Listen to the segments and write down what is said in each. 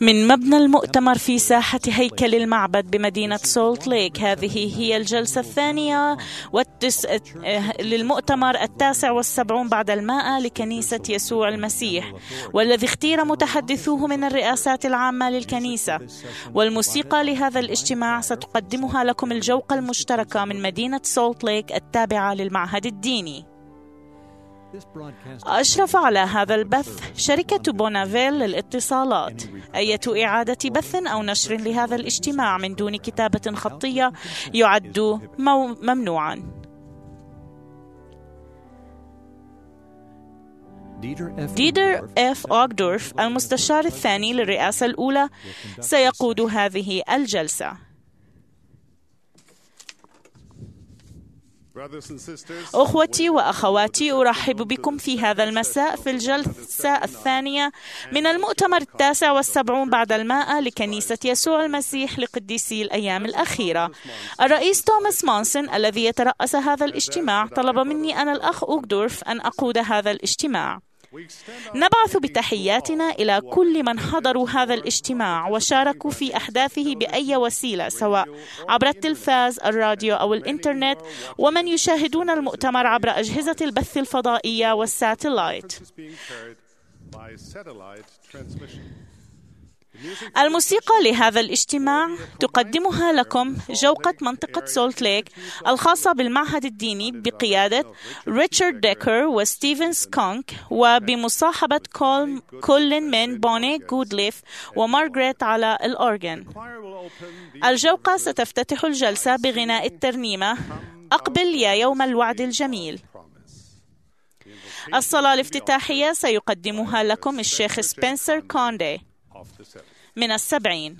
من مبنى المؤتمر في ساحة هيكل المعبد بمدينة سولت ليك. هذه هي الجلسة الثانية للمؤتمر 79 بعد المائة لكنيسة يسوع المسيح، والذي اختير متحدثوه من الرئاسات العامة للكنيسة. والموسيقى لهذا الاجتماع ستقدمها لكم الجوقة المشتركة من مدينة سولت ليك التابعة للمعهد الديني. أشرف على هذا البث شركة بونافيل للاتصالات. أية إعادة بث أو نشر لهذا الاجتماع من دون كتابة خطية يعد ممنوعا. ديدر اف أوغدورف المستشار الثاني للرئاسة الأولى سيقود هذه الجلسة. أخوتي وأخواتي، أرحب بكم في هذا المساء في الجلسة الثانية من المؤتمر 79 بعد المائة لكنيسة يسوع المسيح لقديسي الأيام الأخيرة. الرئيس توماس مونسون الذي يترأس هذا الاجتماع طلب مني أنا الأخ أوغدورف أن أقود هذا الاجتماع. نبعث بتحياتنا إلى كل من حضروا هذا الاجتماع وشاركوا في أحداثه بأي وسيلة، سواء عبر التلفاز، الراديو أو الإنترنت، ومن يشاهدون المؤتمر عبر أجهزة البث الفضائية والساتلايت. الموسيقى لهذا الاجتماع تقدمها لكم جوقة منطقة سولت ليك الخاصة بالمعهد الديني بقيادة ريتشارد ديكر وستيفن سكونك، وبمصاحبة كولين من بوني جودليف ومارغريت على الأورغن. الجوقة ستفتتح الجلسة بغناء الترنيمة أقبل يا يوم الوعد الجميل. الصلاة الافتتاحية سيقدمها لكم الشيخ سبنسر كوندي من 70.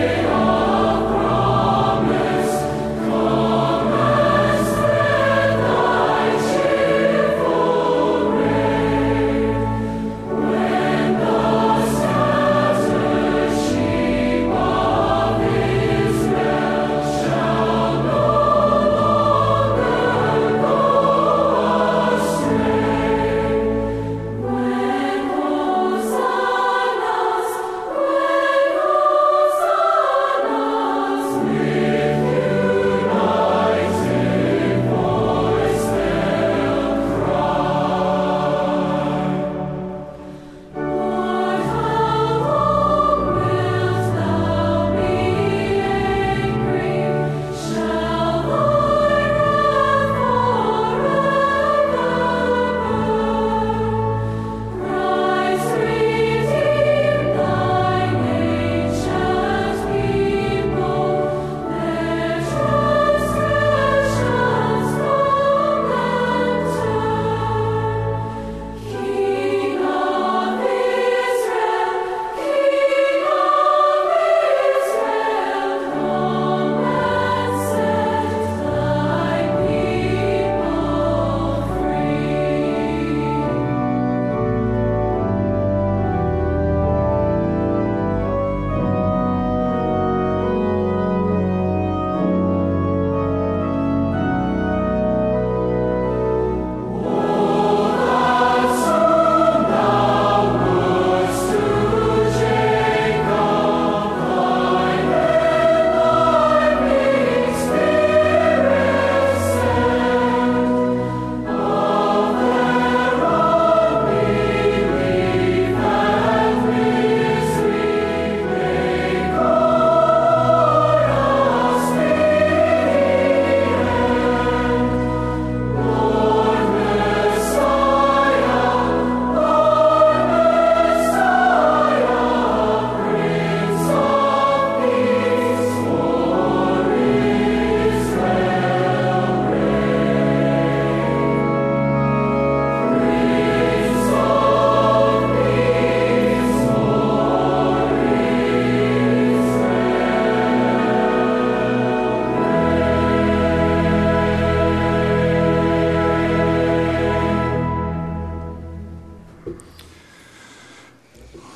Come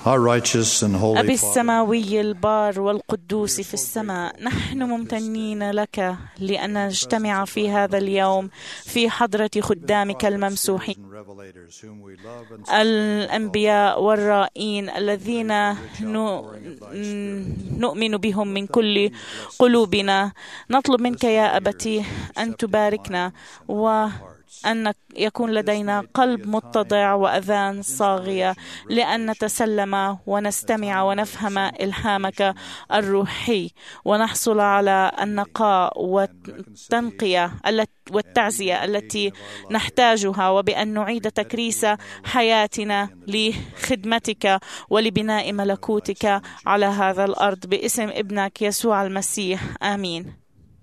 our righteous and holy أبي Father, السماوي البار والقدوس في السماء، نحن ممتنين لك لأن نجتمع في هذا اليوم في حضرة خدامك الممسوحين الأنبياء والرائين الذين نؤمن بهم من كل قلوبنا. نطلب منك يا أبتي أن تباركنا وأن يكون لدينا قلب متضع وأذان صاغية لأن نتسلم ونستمع ونفهم إلهامك الروحي ونحصل على النقاء والتنقية والتعزية التي نحتاجها، وبأن نعيد تكريس حياتنا لخدمتك ولبناء ملكوتك على هذا الأرض باسم ابنك يسوع المسيح، آمين.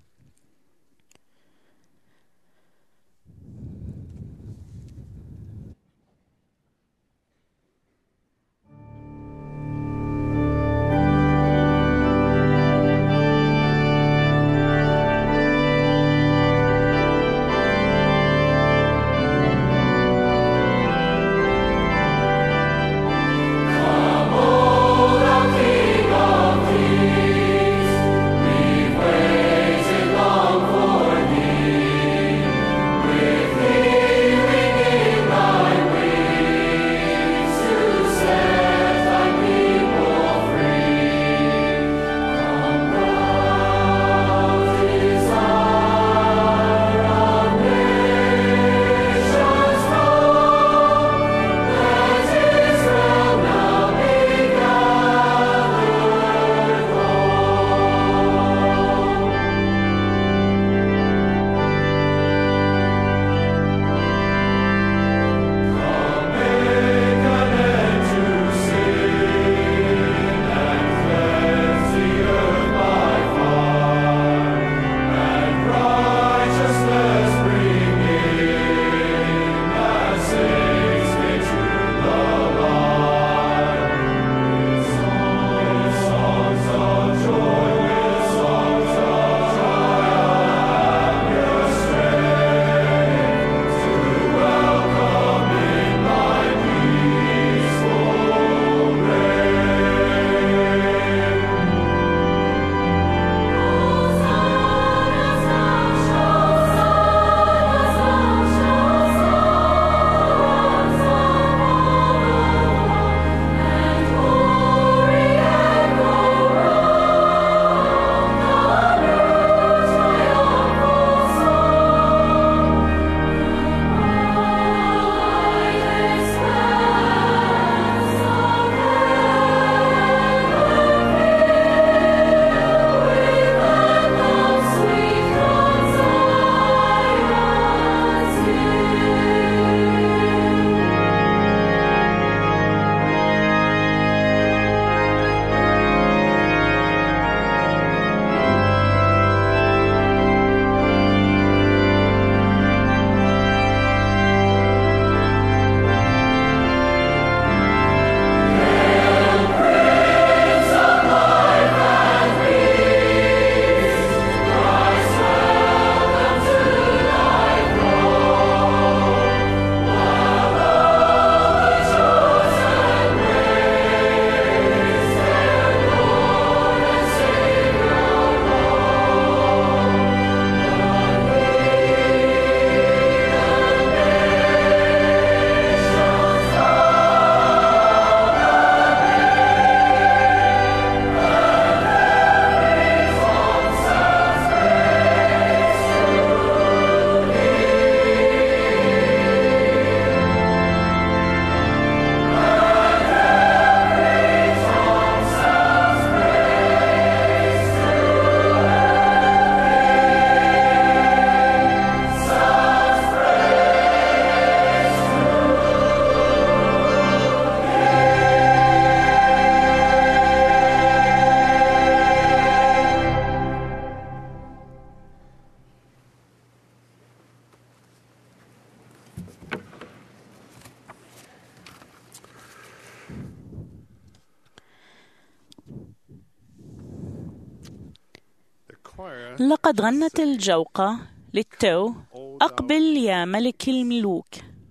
لقد غنت الجوقة للتو أقبل يا ملك الملوك.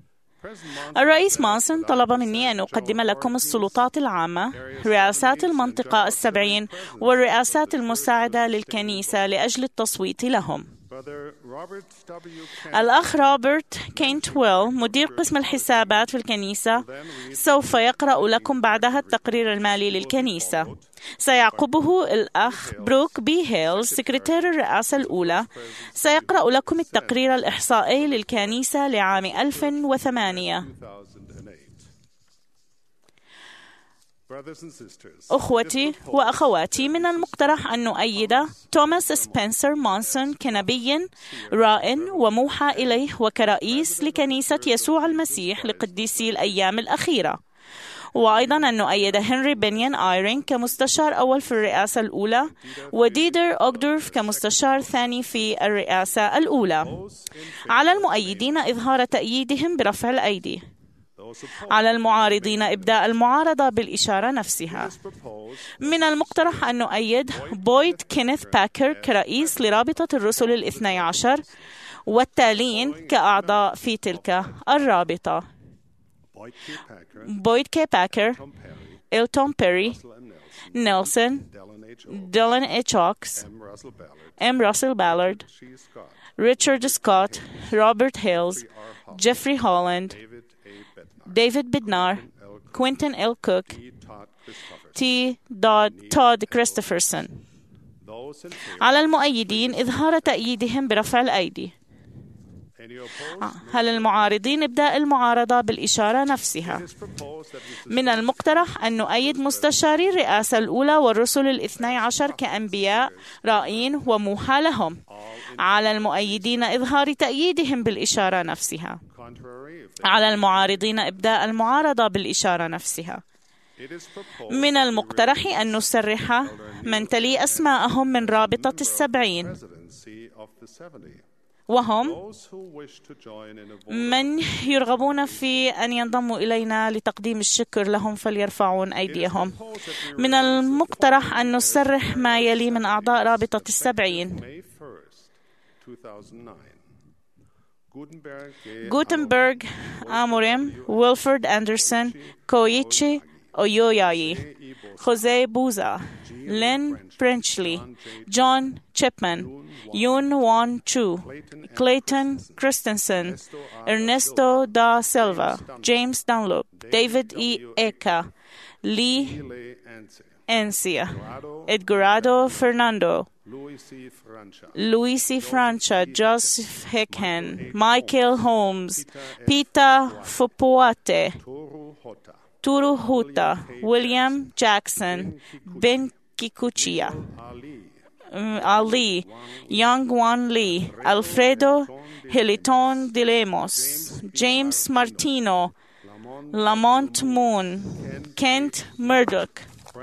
الرئيس مونسون طلب مني أن أقدم لكم السلطات العامة، رئاسات المنطقة 70 والرئاسات المساعدة للكنيسة لأجل التصويت لهم. الأخ روبرت كينتويل مدير قسم الحسابات في الكنيسة سوف يقرأ لكم بعدها التقرير المالي للكنيسة. سيعقبه الأخ بروك بي هيل سكرتير الرئاسة الأولى، سيقرأ لكم التقرير الإحصائي للكنيسة لعام 2008. أخوتي وأخواتي، من المقترح أن نؤيد توماس سبنسر مونسون كنبي راء وموحى إليه وكرئيس لكنيسة يسوع المسيح لقديسي الأيام الأخيرة، وأيضا أن نؤيد هنري بنيان آيرين كمستشار أول في الرئاسة الأولى، وديدر أوغدورف كمستشار ثاني في الرئاسة الأولى. على المؤيدين إظهار تأييدهم برفع الأيدي. على المعارضين إبداء المعارضة بالإشارة نفسها. من المقترح أن نؤيد بويد كينيث باكر كرئيس لرابطة الرسل الاثني عشر والتالين كأعضاء في تلك الرابطة: بويد كي باكر، إلتون بيري، نيلسون، ديلان إتش أوكس، إم راسل بالارد، ريتشارد سكوت، روبرت هيلز، جيفري هولاند، ديفيد بيدنار، كوينتن إل كوك، تود كريستوفرسون. على المؤيدين إظهار تأييدهم برفع الأيدي. هل المعارضين إبداء المعارضة بالإشارة نفسها؟ من المقترح أن نؤيد مستشاري الرئاسة الأولى والرسل الاثني عشر كأنبياء رائين وموحى لهم. على المؤيدين إظهار تأييدهم بالإشارة نفسها. على المعارضين إبداء المعارضة بالإشارة نفسها. من المقترح أن نسرح من تلي أسماءهم من رابطة 70، وهم من يرغبون في أن ينضموا إلينا لتقديم الشكر لهم فليرفعون أيديهم. من المقترح أن نسرح ما يلي من أعضاء رابطة 70: غوتنبرغ آموريم، ويلفرد أندرسون، كويتشي أويوياي، خوزي بوزا، لين برينشلي، جون تشيبمان، يون وان تشو، كليتون كريستنسن، إرنستو دا سيلفا، جيمس دانلوب، ديفيد إي إيكا، لي أنسيا، إدغارادو فرناندو، لويسي فرانشا، جوزيف هيكهن، مايكل هومز، بيتا فوبواتي، تورو هوتا، ويليام جاكسون، بن كيكوتشيا، علي، يونغ وان لي، ألفريدو هيليتون ديليموس، جيمس مارتينو، لامونت مون، كنت ميردوك،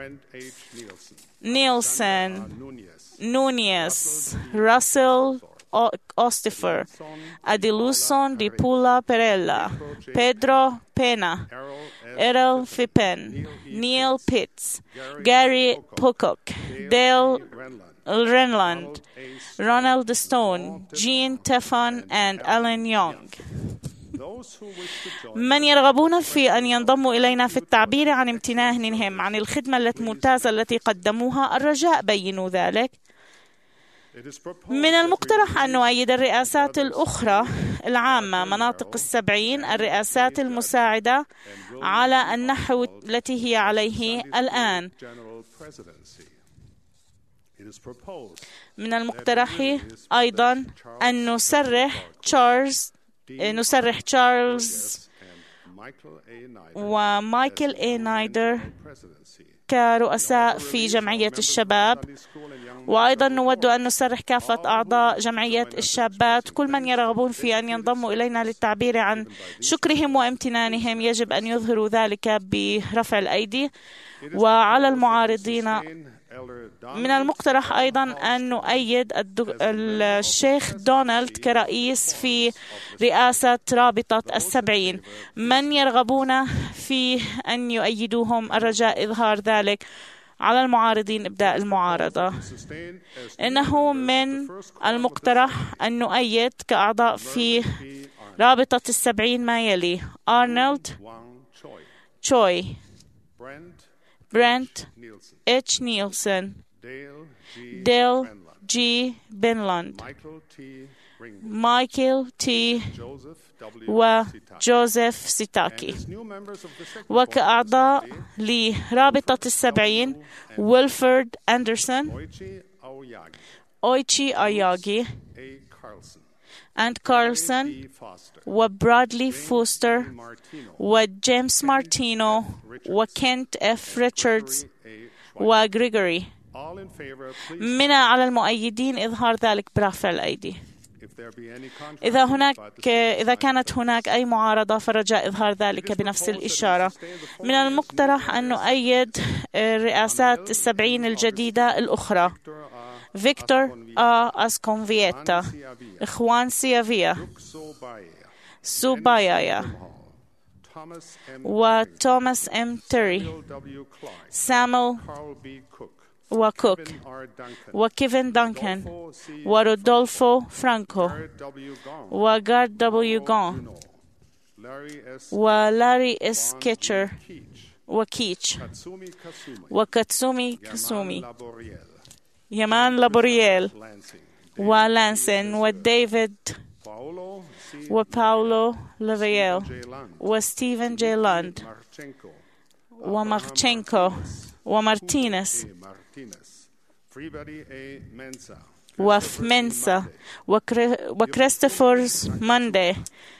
نيلسون، نونيس، راسل أوستيفر، أديلوسون دي بولا بيريلا، بيدرو بينا، إيرل فيبن، نيل بيتس، جاري بوكوك، ديل رينلاند، رونالد ستون، جين تيفون and ألين يونغ. من يرغبون في أن ينضموا إلينا في التعبير عن امتنانهم عن الخدمة الممتازة التي قدموها، الرجاء بينوا ذلك. من المقترح أن نؤيد الرئاسات الأخرى العامة مناطق 70 الرئاسات المساعدة على النحو التي هي عليه الآن. من المقترح أيضا أن نسرح تشارلز ومايكل إي نايدر كرؤساء في جمعية الشباب، وأيضا نود أن نسرح كافة أعضاء جمعية الشابات. كل من يرغبون في أن ينضموا إلينا للتعبير عن شكرهم وامتنانهم يجب أن يظهروا ذلك برفع الأيدي. وعلى المعارضين من المقترح أيضا أن نؤيد الشيخ دونالد كرئيس في رئاسة رابطة 70. من يرغبون في أن يؤيدوهم الرجاء إظهار ذلك. على المعارضين إبداء المعارضة. إنه من المقترح أن نؤيد كأعضاء في رابطة 70 ما يلي: أرنولد تشوي، برنت اتش نيلسون، ديل جي بنلاند، مايكل تي وجوزيف سيتاكي. وكأعضاء لرابطة 70: ويلفرد أندرسون، أويتشي أوياغي، أند كارلسون، وبرادلي فوستر، وجيمس مارتينو، وكنت اف ريتشاردز، وغريغوري. من على المؤيدين إظهار ذلك برفع الأيدي. إذا كانت هناك أي معارضة فرجاء إظهار ذلك بنفس الإشارة. من المقترح أن نؤيد رئاسات 70 الجديدة الأخرى: فيكتور أسكونفييتا، إخوان سيافيا، سوبايايا، وتوماس إم تيري، سامل وكوك، وكيفن دانكن، ورودولفو فرانكو، وغارد دبليو غون، ولاري اس كيتشر، وكيتش، وكاتسومي كاسومي، يمان لابورييل، ولانسن، وديفيد، وباولو لافييل، وستيفن جي لاند، ومارتشينكو، ومارتينيز، وفمنسا، وكريستوفرز ماندي،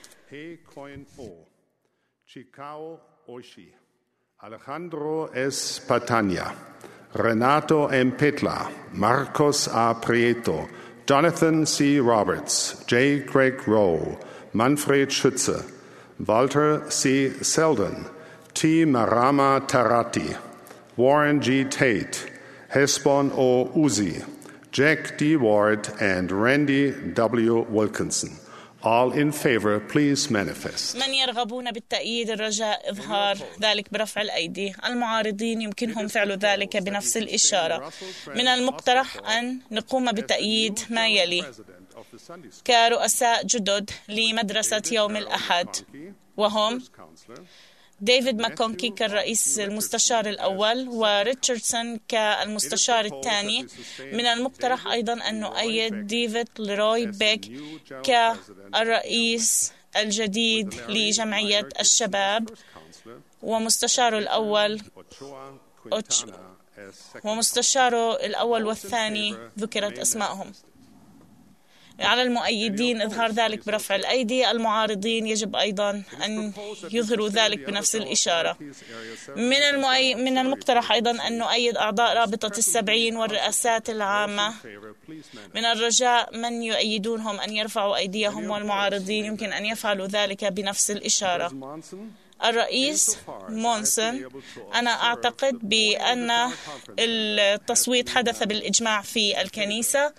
Alejandro S. Patania, Renato M. Petla, Marcos A. Prieto, Jonathan C. Roberts, J. Craig Rowe, Manfred Schütze, Walter C. Selden, T. Marama Tarati, Warren G. Tate, Hesbon O. Uzi, Jack D. Ward, and Randy W. Wilkinson. All in favor, please manifest. من يرغبون بالتأييد الرجاء إظهار ذلك برفع الأيدي. المعارضين يمكنهم فعل ذلك بنفس الإشارة. من المقترح أن نقوم بتأييد ما يلي كرؤساء جدد لمدرسة يوم الأحد، وهم ديفيد ماكونكي كالرئيس المستشار الأول، وريتشاردسون كالمستشار الثاني. من المقترح أيضا أن نؤيد ديفيد لروي بيك كالرئيس الجديد لجمعية الشباب، ومستشاره الأول والثاني ذكرت أسمائهم. على المؤيدين إظهار ذلك برفع الأيدي. المعارضين يجب أيضا أن يظهروا ذلك بنفس الإشارة. من المقترح أيضا أن نؤيد أعضاء رابطة 70 والرئاسات العامة. من الرجاء من يؤيدونهم أن يرفعوا أيديهم، والمعارضين يمكن أن يفعلوا ذلك بنفس الإشارة. الرئيس مونسون: أنا أعتقد بأن التصويت حدث بالإجماع في الكنيسة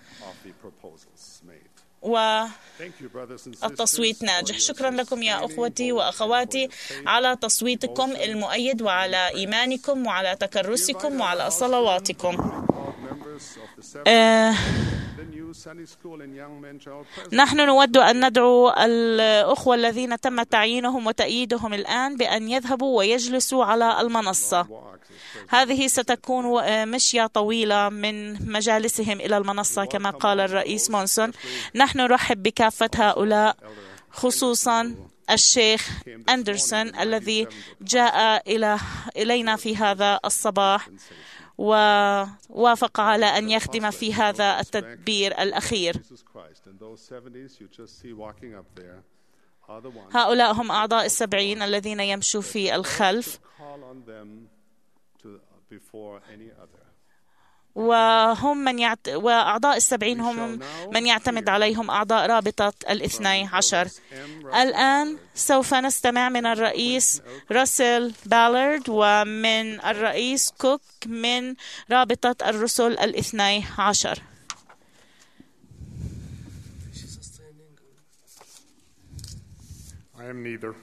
والتصويت ناجح. شكرا لكم يا أخوتي وأخواتي على تصويتكم المؤيد، وعلى إيمانكم، وعلى تكرسكم، وعلى صلواتكم. نحن نود أن ندعو الأخوة الذين تم تعيينهم وتأييدهم الآن بأن يذهبوا ويجلسوا على المنصة. هذه ستكون مشية طويلة من مجالسهم إلى المنصة كما قال الرئيس مونسون. نحن نرحب بكافة هؤلاء، خصوصا الشيخ أندرسون الذي جاء إلينا في هذا الصباح ووافق على أن يخدم في هذا التدبير الأخير. هؤلاء هم أعضاء 70 الذين يمشوا في الخلف، وأعضاء 70 هم من يعتمد عليهم أعضاء رابطة 12. الآن سوف نستمع من الرئيس راسل بالارد ومن الرئيس كوك من رابطة الرسل 12. I am neither.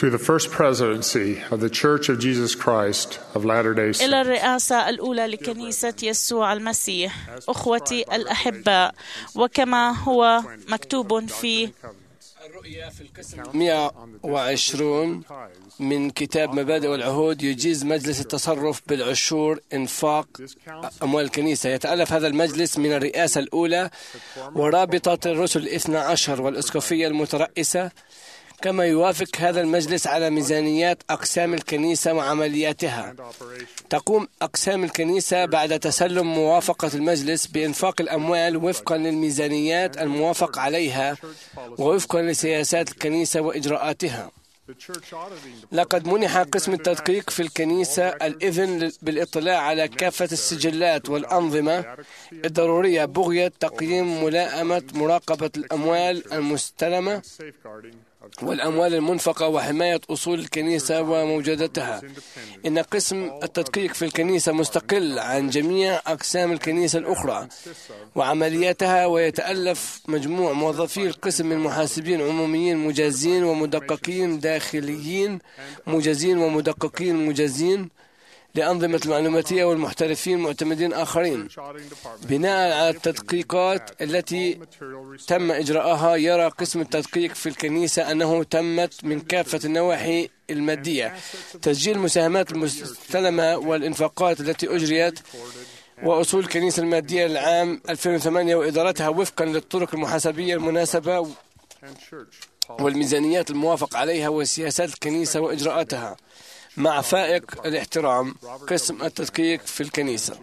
to the first presidency of the Church of Jesus Christ of Latter-day Saints. إلى الرئاسة الأولى لكنيسة يسوع المسيح. أخوتي الأحباء، وكما هو مكتوب في الرؤيا في القسم 120 من كتاب مبادئ والعهود، يجيز مجلس التصرف بالعشور إنفاق أموال الكنيسة. يتألف هذا المجلس من الرئاسة الأولى ورابطة الرسل 12 والأسقفية المترئسة، كما يوافق هذا المجلس على ميزانيات أقسام الكنيسة وعملياتها. تقوم أقسام الكنيسة بعد تسلم موافقة المجلس بإنفاق الأموال وفقا للميزانيات الموافق عليها ووفقا لسياسات الكنيسة وإجراءاتها. لقد منح قسم التدقيق في الكنيسة الإذن بالاطلاع على كافة السجلات والأنظمة الضرورية بغية تقييم ملائمة مراقبة الأموال المستلمة والأموال المنفقة وحماية أصول الكنيسة وموجودتها. إن قسم التدقيق في الكنيسة مستقل عن جميع أقسام الكنيسة الأخرى وعملياتها، ويتألف مجموع موظفي القسم من محاسبين عموميين مجازين ومدققين داخليين مجازين ومدققين مجازين لأنظمة المعلوماتية والمحترفين معتمدين آخرين. بناء على التدقيقات التي تم إجراءها، يرى قسم التدقيق في الكنيسة أنه تمت من كافة النواحي المادية تسجيل المساهمات المستلمة والإنفاقات التي أجريت وأصول الكنيسة المادية للعام 2008 وإدارتها وفقا للطرق المحاسبية المناسبة والميزانيات الموافق عليها وسياسات الكنيسة وإجراءاتها، مع فائق الاحترام قسم التدقيق في الكنيسة.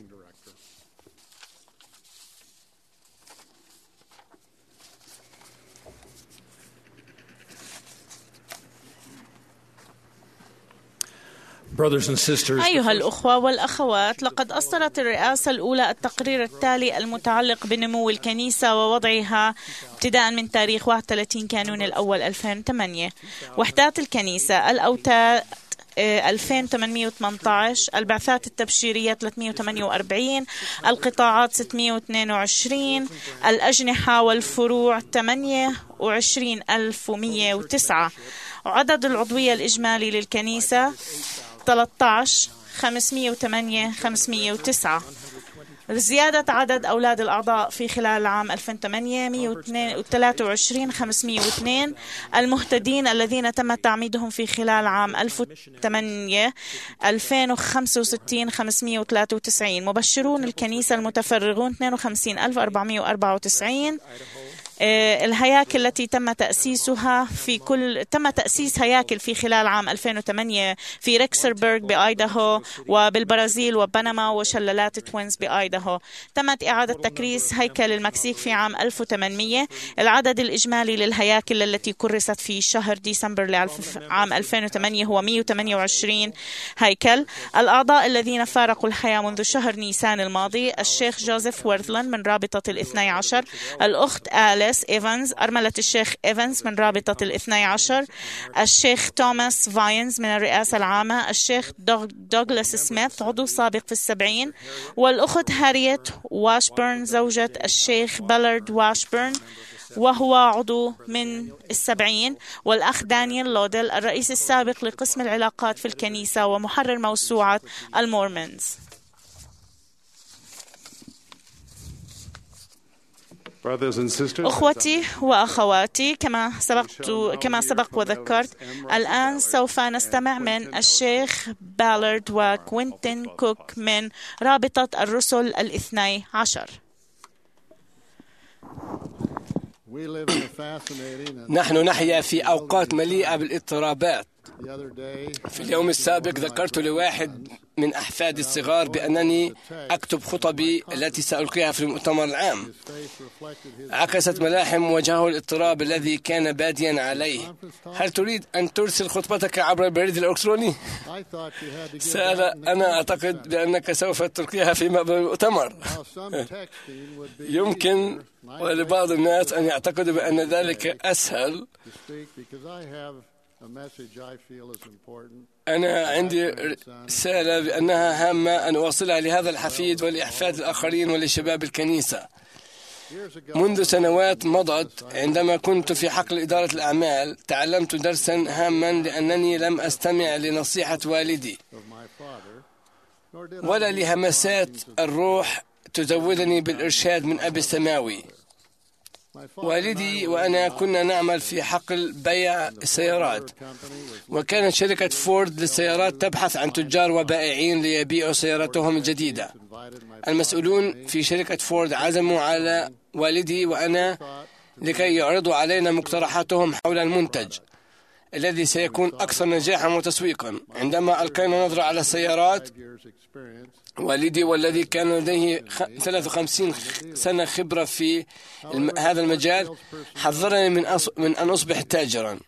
أيها الأخوة والأخوات، لقد أصدرت الرئاسة الأولى التقرير التالي المتعلق بنمو الكنيسة ووضعها ابتداء من تاريخ 31 كانون الأول 2008. وحدات الكنيسة: الأوتاد 2818، البعثات التبشيرية 348، القطاعات 622، الأجنحة والفروع 28109، وعدد العضوية الإجمالي للكنيسة 13,508,509. زيادة عدد أولاد الأعضاء في خلال العام 2008 123,502. المهتدين الذين تم تعميدهم في خلال عام 2008 265,593. مبشرون الكنيسة المتفرغون 52,494. الهياكل التي تم تأسيس هياكل في خلال عام 2008 في ريكسربرغ بآيداهو وبالبرازيل وبنما وشلالات توينز بآيداهو. تمت إعادة تكريس هيكل المكسيك في عام 1800. العدد الإجمالي للهياكل التي كرست في شهر ديسمبر لعام 2008 هو 128 هيكل. الأعضاء الذين فارقوا الحياة منذ شهر نيسان الماضي: الشيخ جوزيف وورثلاند من رابطة الاثني عشر، الأخت آليس إيفانز أرملة الشيخ إيفانز من رابطة الاثني عشر، الشيخ توماس فاينز من الرئاسة العامة، الشيخ دوغلاس سميث عضو سابق في 70، والأخت هاريت واشبرن زوجة الشيخ بلارد واشبرن وهو عضو من 70، والأخ دانيال لودل الرئيس السابق لقسم العلاقات في الكنيسة ومحرر موسوعة المورمونز. أخوتي وأخواتي، كما سبق وذكرت، الآن سوف نستمع من الشيخ بالارد وكوينتين كوك من رابطة الرسل الاثني عشر. نحن نحيا في أوقات مليئة بالاضطرابات. في اليوم السابق ذكرت لواحد من أحفادي الصغار بأنني أكتب خطبي التي سألقيها في المؤتمر العام. عكست ملاحم وجهه الاضطراب الذي كان باديا عليه. هل تريد أن ترسل خطبتك عبر البريد الإلكتروني؟ سأل: أنا أعتقد بأنك سوف تلقيها في المؤتمر. يمكن ولبعض الناس أن يعتقدوا بأن ذلك أسهل. أنا عندي رسالة بأنها هامة أن أوصلها لهذا الحفيد ولأحفاد الآخرين ولشباب الكنيسة. منذ سنوات مضت عندما كنت في حقل إدارة الأعمال تعلمت درسا هاما، لأنني لم أستمع لنصيحة والدي ولا لهمسات الروح تزودني بالإرشاد من أبي السماوي. والدي وأنا كنا نعمل في حقل بيع السيارات، وكانت شركة فورد للسيارات تبحث عن تجار وبائعين ليبيعوا سياراتهم الجديدة. المسؤولون في شركة فورد عزموا على والدي وأنا لكي يعرضوا علينا مقترحاتهم حول المنتج الذي سيكون أكثر نجاحا وتسويقا. عندما ألقينا نظرة على السيارات، والدي والذي كان لديه 53 سنة خبرة في هذا المجال حذرني من أن أصبح تاجرا،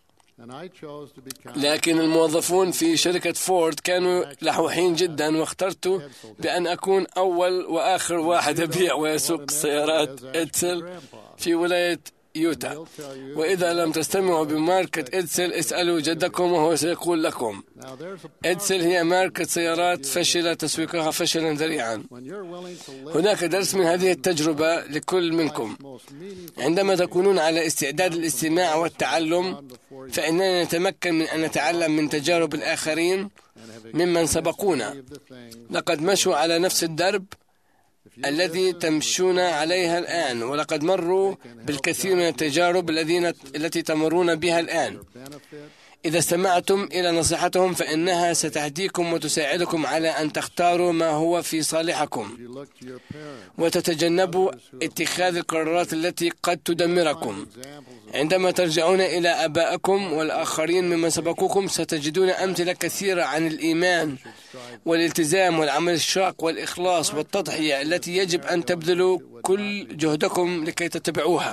لكن الموظفون في شركة فورد كانوا لحوحين جدا، واخترت بأن أكون أول وآخر واحد يبيع ويسوق سيارات إدسل في ولاية يوتا. وإذا لم تستمعوا بماركة إدسل اسألوا جدكم وهو سيقول لكم. إدسل هي ماركة سيارات فشل تسويقها فشلا ذريعا. هناك درس من هذه التجربة لكل منكم. عندما تكونون على استعداد الاستماع والتعلم، فإننا نتمكن من أن نتعلم من تجارب الآخرين ممن سبقونا. لقد مشوا على نفس الدرب الذي تمشون عليها الآن، ولقد مروا بالكثير من التجارب التي تمرون بها الآن. إذا استمعتم إلى نصيحتهم فإنها ستهديكم وتساعدكم على أن تختاروا ما هو في صالحكم، وتتجنبوا اتخاذ القرارات التي قد تدمركم. عندما ترجعون إلى آبائكم والآخرين ممن سبقوكم ستجدون أمثلة كثيرة عن الإيمان والالتزام والعمل الشاق والإخلاص والتضحية التي يجب أن تبذلوا كل جهدكم لكي تتبعوها.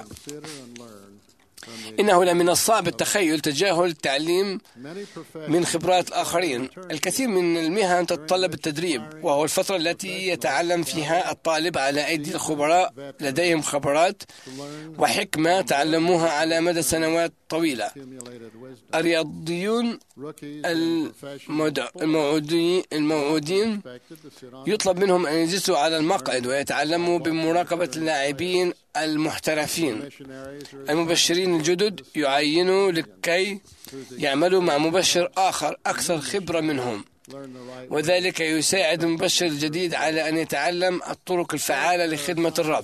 إنه لمن الصعب التخيل تجاهل التعليم من خبرات الآخرين. الكثير من المهن تتطلب التدريب، وهو الفترة التي يتعلم فيها الطالب على أيدي الخبراء لديهم خبرات وحكمة تعلموها على مدى سنوات طويلة. الرياضيون الموعودين يطلب منهم أن يجلسوا على المقعد ويتعلموا بمراقبة اللاعبين المحترفين. المبشرين الجدد يعينوا لكي يعملوا مع مبشر آخر أكثر خبرة منهم، وذلك يساعد المبشر الجديد على أن يتعلم الطرق الفعالة لخدمة الرب.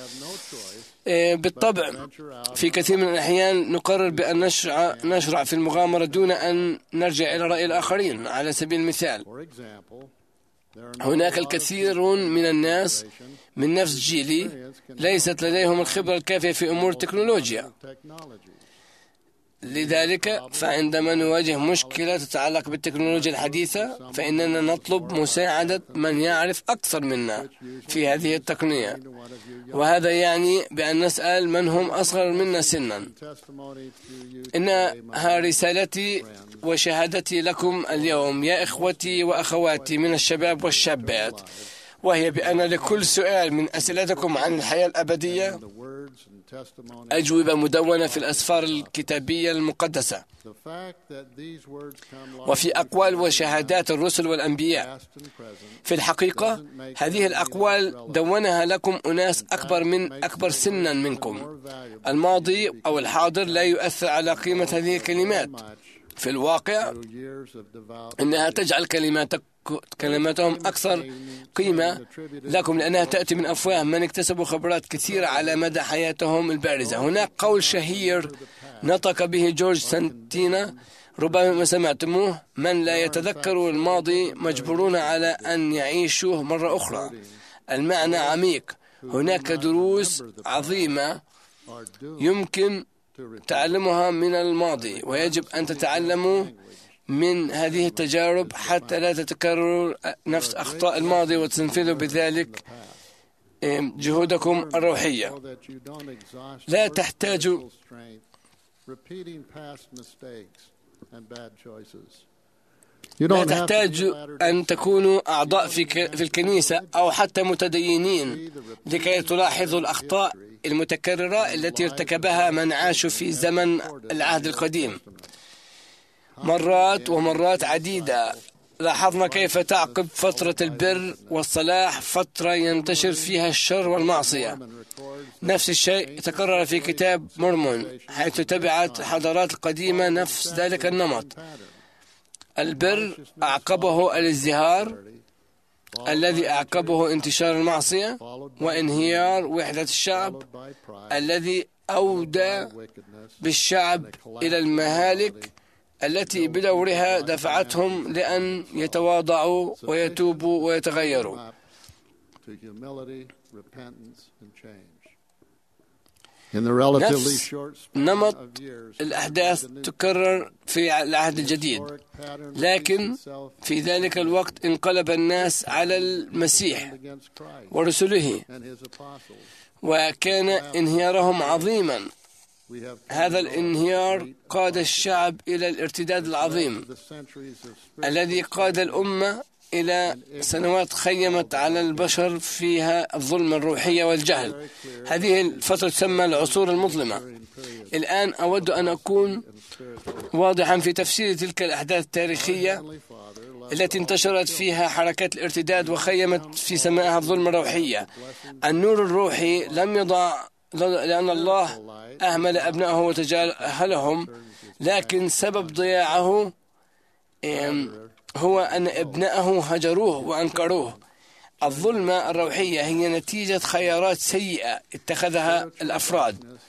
بالطبع في كثير من الأحيان نقرر بأن نشرع في المغامرة دون أن نرجع إلى رأي الآخرين. على سبيل المثال، هناك الكثيرون من الناس من نفس جيلي ليست لديهم الخبرة الكافية في أمور التكنولوجيا. لذلك فعندما نواجه مشكلة تتعلق بالتكنولوجيا الحديثة فإننا نطلب مساعدة من يعرف أكثر منا في هذه التقنية، وهذا يعني بأن نسأل من هم أصغر منا سنا. إنها رسالتي وشهادتي لكم اليوم يا إخوتي وأخواتي من الشباب والشابات، وهي بأن لكل سؤال من أسئلتكم عن الحياة الأبدية أجوبة مدونة في الأسفار الكتابية المقدسة وفي أقوال وشهادات الرسل والأنبياء. في الحقيقة هذه الأقوال دونها لكم أناس أكبر سنا منكم. الماضي أو الحاضر لا يؤثر على قيمة هذه الكلمات. في الواقع إنها تجعل كلماتهم أكثر قيمة لكم، لأنها تأتي من أفواه من اكتسبوا خبرات كثيرة على مدى حياتهم البارزة. هناك قول شهير نطق به جورج سانتينا، ربما سمعتموه: من لا يتذكر الماضي مجبورون على أن يعيشوه مرة أخرى. المعنى عميق. هناك دروس عظيمة يمكن تعلمها من الماضي، ويجب أن تتعلموا من هذه التجارب حتى لا تتكرر نفس أخطاء الماضي وتنفذوا بذلك جهودكم الروحية. لا تحتاجوا أن تكونوا أعضاء في الكنيسة أو حتى متدينين لكي تلاحظوا الأخطاء المتكررة التي ارتكبها من عاشوا في زمن العهد القديم. مرات ومرات عديدة لاحظنا كيف تعقب فترة البر والصلاح فترة ينتشر فيها الشر والمعصية. نفس الشيء تكرر في كتاب مورمون، حيث تبعت الحضارات القديمة نفس ذلك النمط. البر أعقبه الازدهار الذي أعقبه انتشار المعصية وانهيار وحدة الشعب الذي أودى بالشعب إلى المهالك التي بدورها دفعتهم لأن يتواضعوا ويتوبوا ويتغيروا. نفس نمط الأحداث تكرر في العهد الجديد، لكن في ذلك الوقت انقلب الناس على المسيح ورسله وكان انهيارهم عظيما. هذا الانهيار قاد الشعب إلى الارتداد العظيم الذي قاد الأمة إلى سنوات خيمت على البشر فيها الظلم الروحي والجهل. هذه الفترة تسمى العصور المظلمة. الآن أود أن أكون واضحا في تفسير تلك الأحداث التاريخية التي انتشرت فيها حركات الارتداد وخيمت في سمائها الظلم الروحية. النور الروحي لم يضع لأن الله أهمل أبنائه وتجاهلهم، لكن سبب ضياعه هو أن أبنائه هجروه وأنكروه. الظلمة الروحية هي نتيجة خيارات سيئة اتخذها الأفراد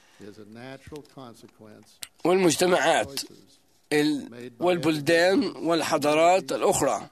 والمجتمعات والبلدان والحضارات الأخرى.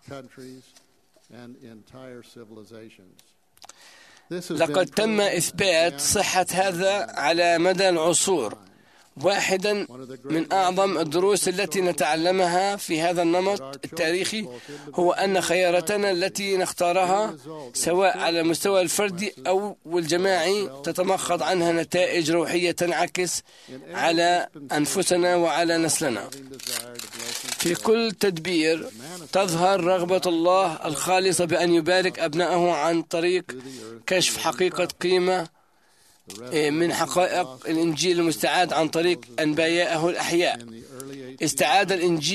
لقد تم إثبات صحة هذا على مدى العصور. واحدا من أعظم الدروس التي نتعلمها في هذا النمط التاريخي هو أن خياراتنا التي نختارها سواء على المستوى الفردي أو الجماعي تتمخض عنها نتائج روحية تنعكس على أنفسنا وعلى نسلنا. في كل تدبير تظهر رغبة الله الخالصة بأن يبارك أبنائه عن طريق كشف حقيقة قيمة من حقائق الإنجيل المستعاد عن طريق أنبيائه الأحياء. استعيد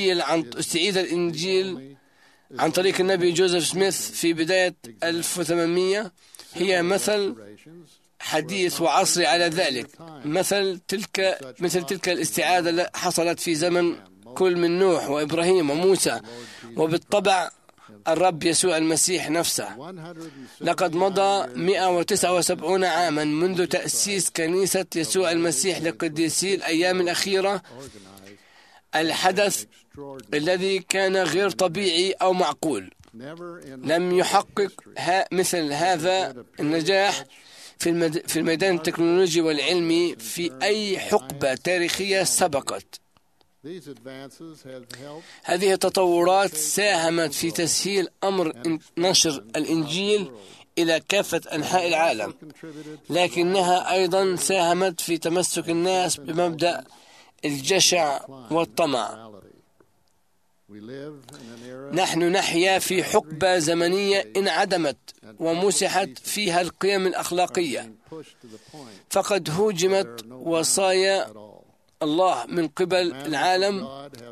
الإنجيل عن طريق النبي جوزيف سميث في بداية 1800 هي مثل حديث وعصري على ذلك. مثل تلك الاستعادة حصلت في زمن كل من نوح وإبراهيم وموسى، وبالطبع الرب يسوع المسيح نفسه. لقد مضى 179 عاما منذ تأسيس كنيسة يسوع المسيح لقديسي الأيام الأخيرة، الحدث الذي كان غير طبيعي أو معقول. لم يحقق مثل هذا النجاح في الميدان التكنولوجي والعلمي في أي حقبة تاريخية سبقت. هذه التطورات ساهمت في تسهيل أمر نشر الإنجيل إلى كافة أنحاء العالم، لكنها أيضا ساهمت في تمسك الناس بمبدأ الجشع والطمع. نحن نحيا في حقبة زمنية انعدمت ومسحت فيها القيم الأخلاقية، فقد هوجمت وصايا الله من قبل العالم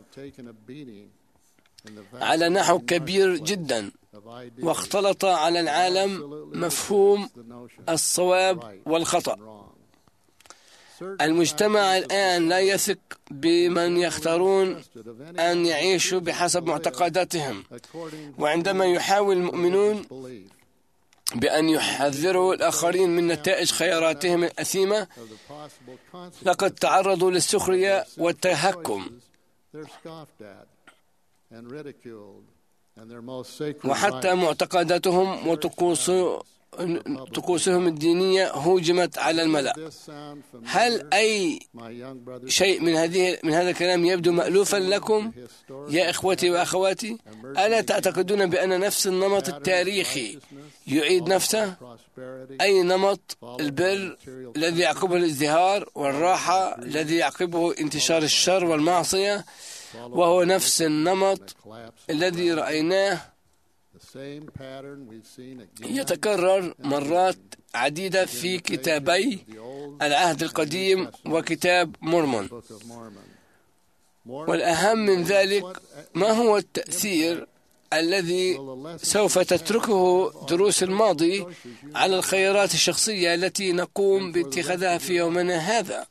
على نحو كبير جدا، واختلط على العالم مفهوم الصواب والخطأ. المجتمع الآن لا يثق بمن يختارون أن يعيشوا بحسب معتقداتهم، وعندما يحاول المؤمنون بأن يحذروا الآخرين من نتائج خياراتهم الأثيمة، لقد تعرضوا للسخرية والتهكم، وحتى معتقداتهم وطقوسهم الدينية هوجمت على الملأ. هل أي شيء من هذا الكلام يبدو مألوفا لكم يا إخوتي وأخواتي؟ ألا تعتقدون بأن نفس النمط التاريخي يعيد نفسه؟ أي نمط البر الذي يعقبه الازدهار، والراحة الذي يعقبه انتشار الشر والمعصية، وهو نفس النمط الذي رأيناه يتكرر مرات عديدة في كتابي العهد القديم وكتاب مورمون. والأهم من ذلك، ما هو التأثير الذي سوف تتركه دروس الماضي على الخيارات الشخصية التي نقوم باتخاذها في يومنا هذا.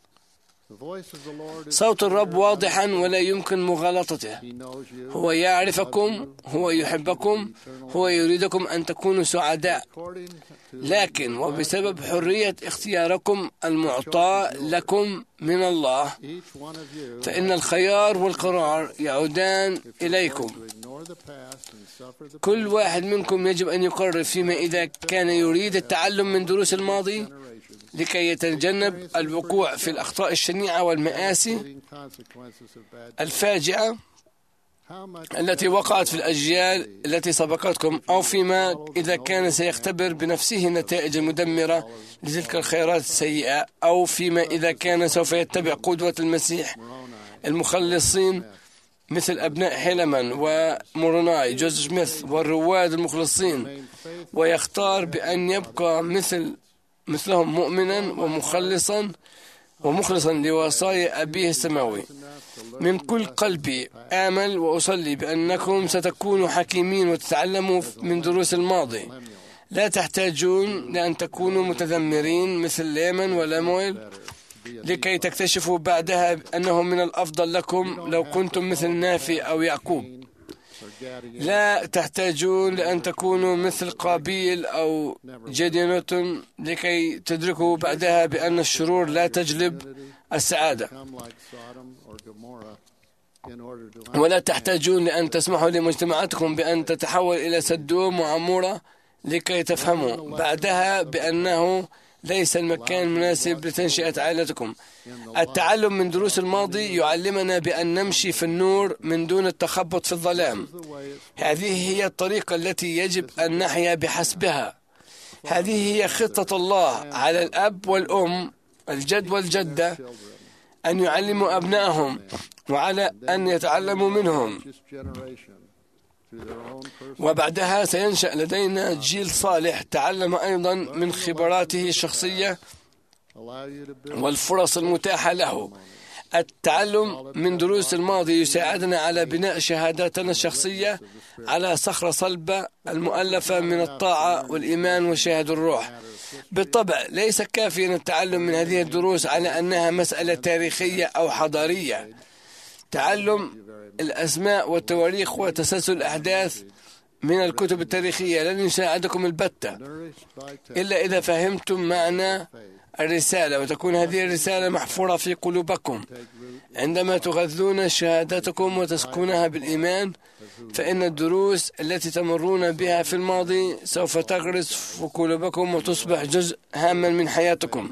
صوت الرب واضحا ولا يمكن مغالطته. هو يعرفكم، هو يحبكم، هو يريدكم أن تكونوا سعداء، لكن وبسبب حرية اختياركم المعطاة لكم من الله، فإن الخيار والقرار يعودان إليكم. كل واحد منكم يجب أن يقرر فيما إذا كان يريد التعلم من دروس الماضي لكي يتجنب الوقوع في الأخطاء الشنيعة والمآسي الفاجعة التي وقعت في الأجيال التي سبقتكم، أو فيما إذا كان سيختبر بنفسه النتائج المدمرة لتلك الخيارات السيئة، أو فيما إذا كان سوف يتبع قدوة المسيح المخلصين مثل أبناء هيلمان وموروناي جوزيف سميث والرواد المخلصين، ويختار بأن يبقى مثلهم مؤمنا ومخلصا لوصايا أبيه السماوي. من كل قلبي آمل وأصلي بأنكم ستكونوا حكيمين وتتعلموا من دروس الماضي. لا تحتاجون لأن تكونوا متذمرين مثل ليمان ولامويل لكي تكتشفوا بعدها أنه من الأفضل لكم لو كنتم مثل نافي أو يعقوب. لا تحتاجون لأن تكونوا مثل قابيل أو جدينوتن لكي تدركوا بعدها بأن الشرور لا تجلب السعادة. ولا تحتاجون لأن تسمحوا لمجتمعاتكم بأن تتحول إلى سدوم وعمورة لكي تفهموا بعدها بأنه ليس المكان المناسب لتنشئة عائلتكم. التعلم من دروس الماضي يعلمنا بأن نمشي في النور من دون التخبط في الظلام. هذه هي الطريقة التي يجب أن نحيا بحسبها. هذه هي خطة الله على الأب والأم، الجد والجدة، أن يعلموا أبنائهم وعلى أن يتعلموا منهم، وبعدها سينشأ لدينا جيل صالح تعلم أيضا من خبراته الشخصية والفرص المتاحة له. التعلم من دروس الماضي يساعدنا على بناء شهاداتنا الشخصية على صخرة صلبة المؤلفة من الطاعة والإيمان وشهادة الروح. بالطبع ليس كافيا التعلم من هذه الدروس على أنها مسألة تاريخية أو حضارية. تعلم الأسماء والتواريخ وتسلسل الأحداث من الكتب التاريخية لن يساعدكم البتة إلا إذا فهمتم معنى الرسالة، وتكون هذه الرسالة محفورة في قلوبكم. عندما تغذون شهادتكم وتسكنها بالإيمان، فإن الدروس التي تمرون بها في الماضي سوف تغرس في قلوبكم وتصبح جزء هاما من حياتكم.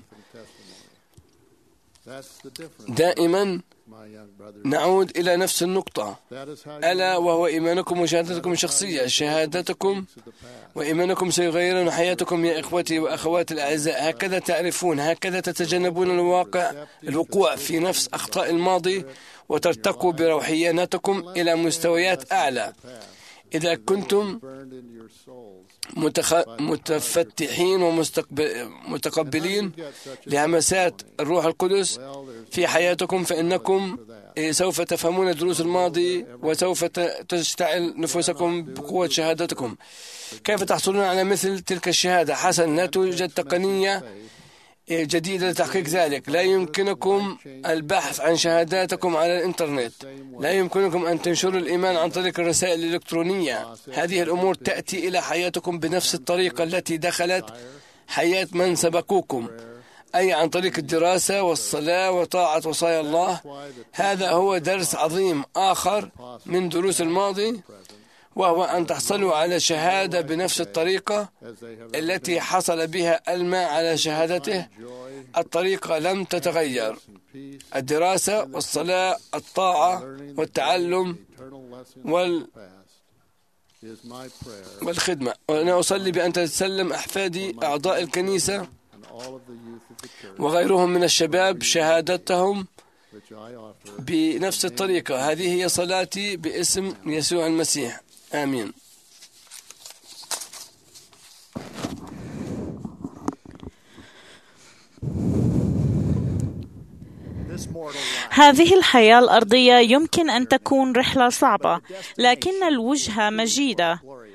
دائما نعود إلى نفس النقطة، ألا وهو إيمانكم وشهادتكم الشخصية. شهادتكم وإيمانكم سيغيرون حياتكم يا إخوتي وأخواتي الأعزاء. هكذا تعرفون، هكذا تتجنبون الوقوع في نفس أخطاء الماضي وترتقوا بروحياتكم إلى مستويات أعلى. إذا كنتم متفتحين ومتقبلين لهمسات الروح القدس في حياتكم، فإنكم سوف تفهمون دروس الماضي وسوف تشتعل نفوسكم بقوة شهادتكم. كيف تحصلون على مثل تلك الشهادة؟ حسن، لا توجد تقنية جديدة لتحقيق ذلك. لا يمكنكم البحث عن شهاداتكم على الإنترنت. لا يمكنكم أن تنشروا الإيمان عن طريق الرسائل الإلكترونية. هذه الأمور تأتي إلى حياتكم بنفس الطريقة التي دخلت حياة من سبقوكم، أي عن طريق الدراسة والصلاة وطاعة وصايا الله. هذا هو درس عظيم آخر من دروس الماضي، وهو أن تحصلوا على شهادة بنفس الطريقة التي حصل بها ألما على شهادته. الطريقة لم تتغير: الدراسة والصلاة، الطاعة والتعلم والخدمة. وأنا أصلي بأن تتسلم أحفادي أعضاء الكنيسة وغيرهم من الشباب شهادتهم بنفس الطريقة. هذه هي صلاتي باسم يسوع المسيح. آمين. هذه الحياة الأرضية يمكن أن تكون رحلة صعبة، لكن الوجهة مجيدة.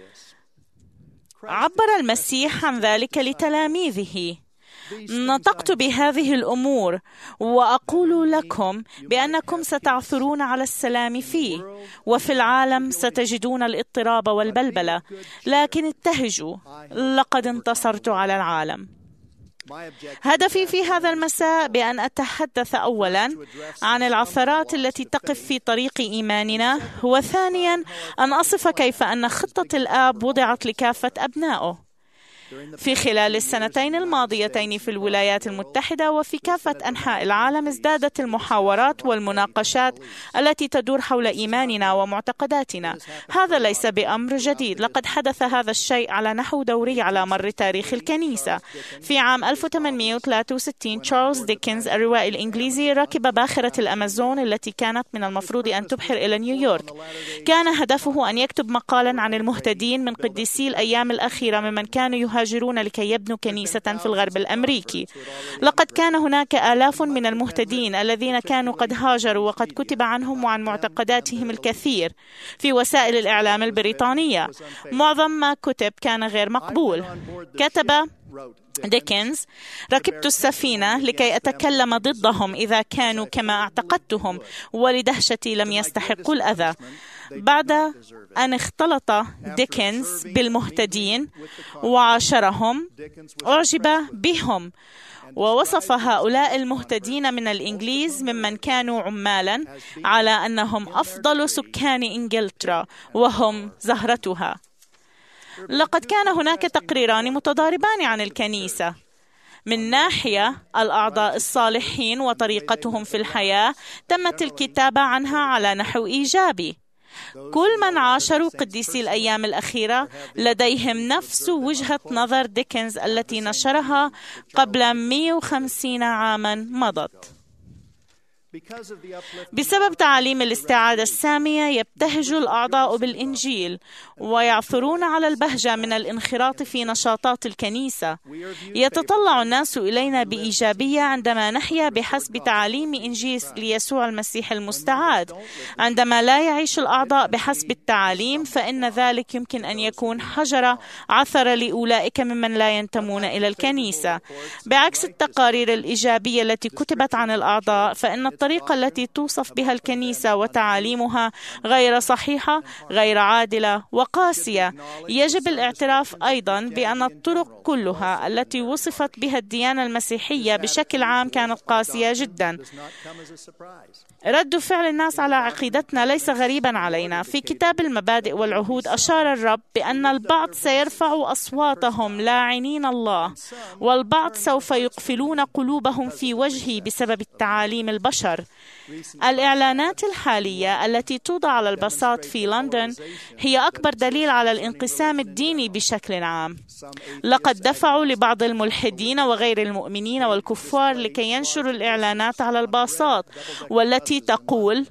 عبر المسيح عن ذلك لتلاميذه: نطقت بهذه الأمور وأقول لكم بأنكم ستعثرون على السلام فيه، وفي العالم ستجدون الاضطراب والبلبلة، لكن ابتهجوا، لقد انتصرت على العالم. هدفي في هذا المساء بأن أتحدث أولاً عن العثرات التي تقف في طريق إيماننا، وثانياً أن أصف كيف أن خطة الآب وضعت لكافة أبنائه. في خلال السنتين الماضيتين في الولايات المتحدة وفي كافة أنحاء العالم ازدادت المحاورات والمناقشات التي تدور حول إيماننا ومعتقداتنا. هذا ليس بأمر جديد، لقد حدث هذا الشيء على نحو دوري على مر تاريخ الكنيسة. في عام 1863 تشارلز ديكنز الروائي الإنجليزي ركب باخرة الأمازون التي كانت من المفروض أن تبحر إلى نيويورك. كان هدفه أن يكتب مقالا عن المهتدين من قديسي الأيام الأخيرة ممن كانوا يهاجرون لكي يبنوا كنيسة في الغرب الأمريكي. لقد كان هناك آلاف من المهتدين الذين كانوا قد هاجروا، وقد كتب عنهم وعن معتقداتهم الكثير في وسائل الإعلام البريطانية. معظم ما كتب كان غير مقبول. كتب ديكنز: ركبت السفينة لكي أتكلم ضدهم إذا كانوا كما اعتقدتهم، ولدهشتي لم يستحقوا الأذى. بعد أن اختلط ديكنز بالمهتدين وعاشرهم، أعجب بهم، ووصف هؤلاء المهتدين من الإنجليز ممن كانوا عمالا على أنهم أفضل سكان إنجلترا وهم زهرتها. لقد كان هناك تقريران متضاربان عن الكنيسة. من ناحية الأعضاء الصالحين وطريقتهم في الحياة تمت الكتابة عنها على نحو إيجابي. كل من عاشروا قديسي الأيام الأخيرة لديهم نفس وجهة نظر ديكنز التي نشرها قبل 150 عاما مضت. بسبب تعاليم الاستعادة السامية يبتهج الأعضاء بالإنجيل ويعثرون على البهجة من الانخراط في نشاطات الكنيسة. يتطلع الناس إلينا بإيجابية عندما نحيا بحسب تعاليم إنجيل يسوع المسيح المستعاد. عندما لا يعيش الأعضاء بحسب التعاليم فإن ذلك يمكن أن يكون حجر عثر لأولئك ممن لا ينتمون إلى الكنيسة. بعكس التقارير الإيجابية التي كتبت عن الأعضاء، فإن الطريقة التي توصف بها الكنيسة وتعاليمها غير صحيحة، غير عادلة وقاسية. يجب الاعتراف أيضا بأن الطرق كلها التي وصفت بها الديانة المسيحية بشكل عام كانت قاسية جدا. رد فعل الناس على عقيدتنا ليس غريبا علينا. في كتاب المبادئ والعهود أشار الرب بأن البعض سيرفع أصواتهم لاعنين الله، والبعض سوف يقفلون قلوبهم في وجهه بسبب التعاليم البشر. الإعلانات الحالية التي توضع على البساط في لندن هي أكبر دليل على الانقسام الديني بشكل عام. لقد دفعوا لبعض الملحدين وغير المؤمنين والكفار لكي ينشروا الإعلانات على البساط والتي تقول: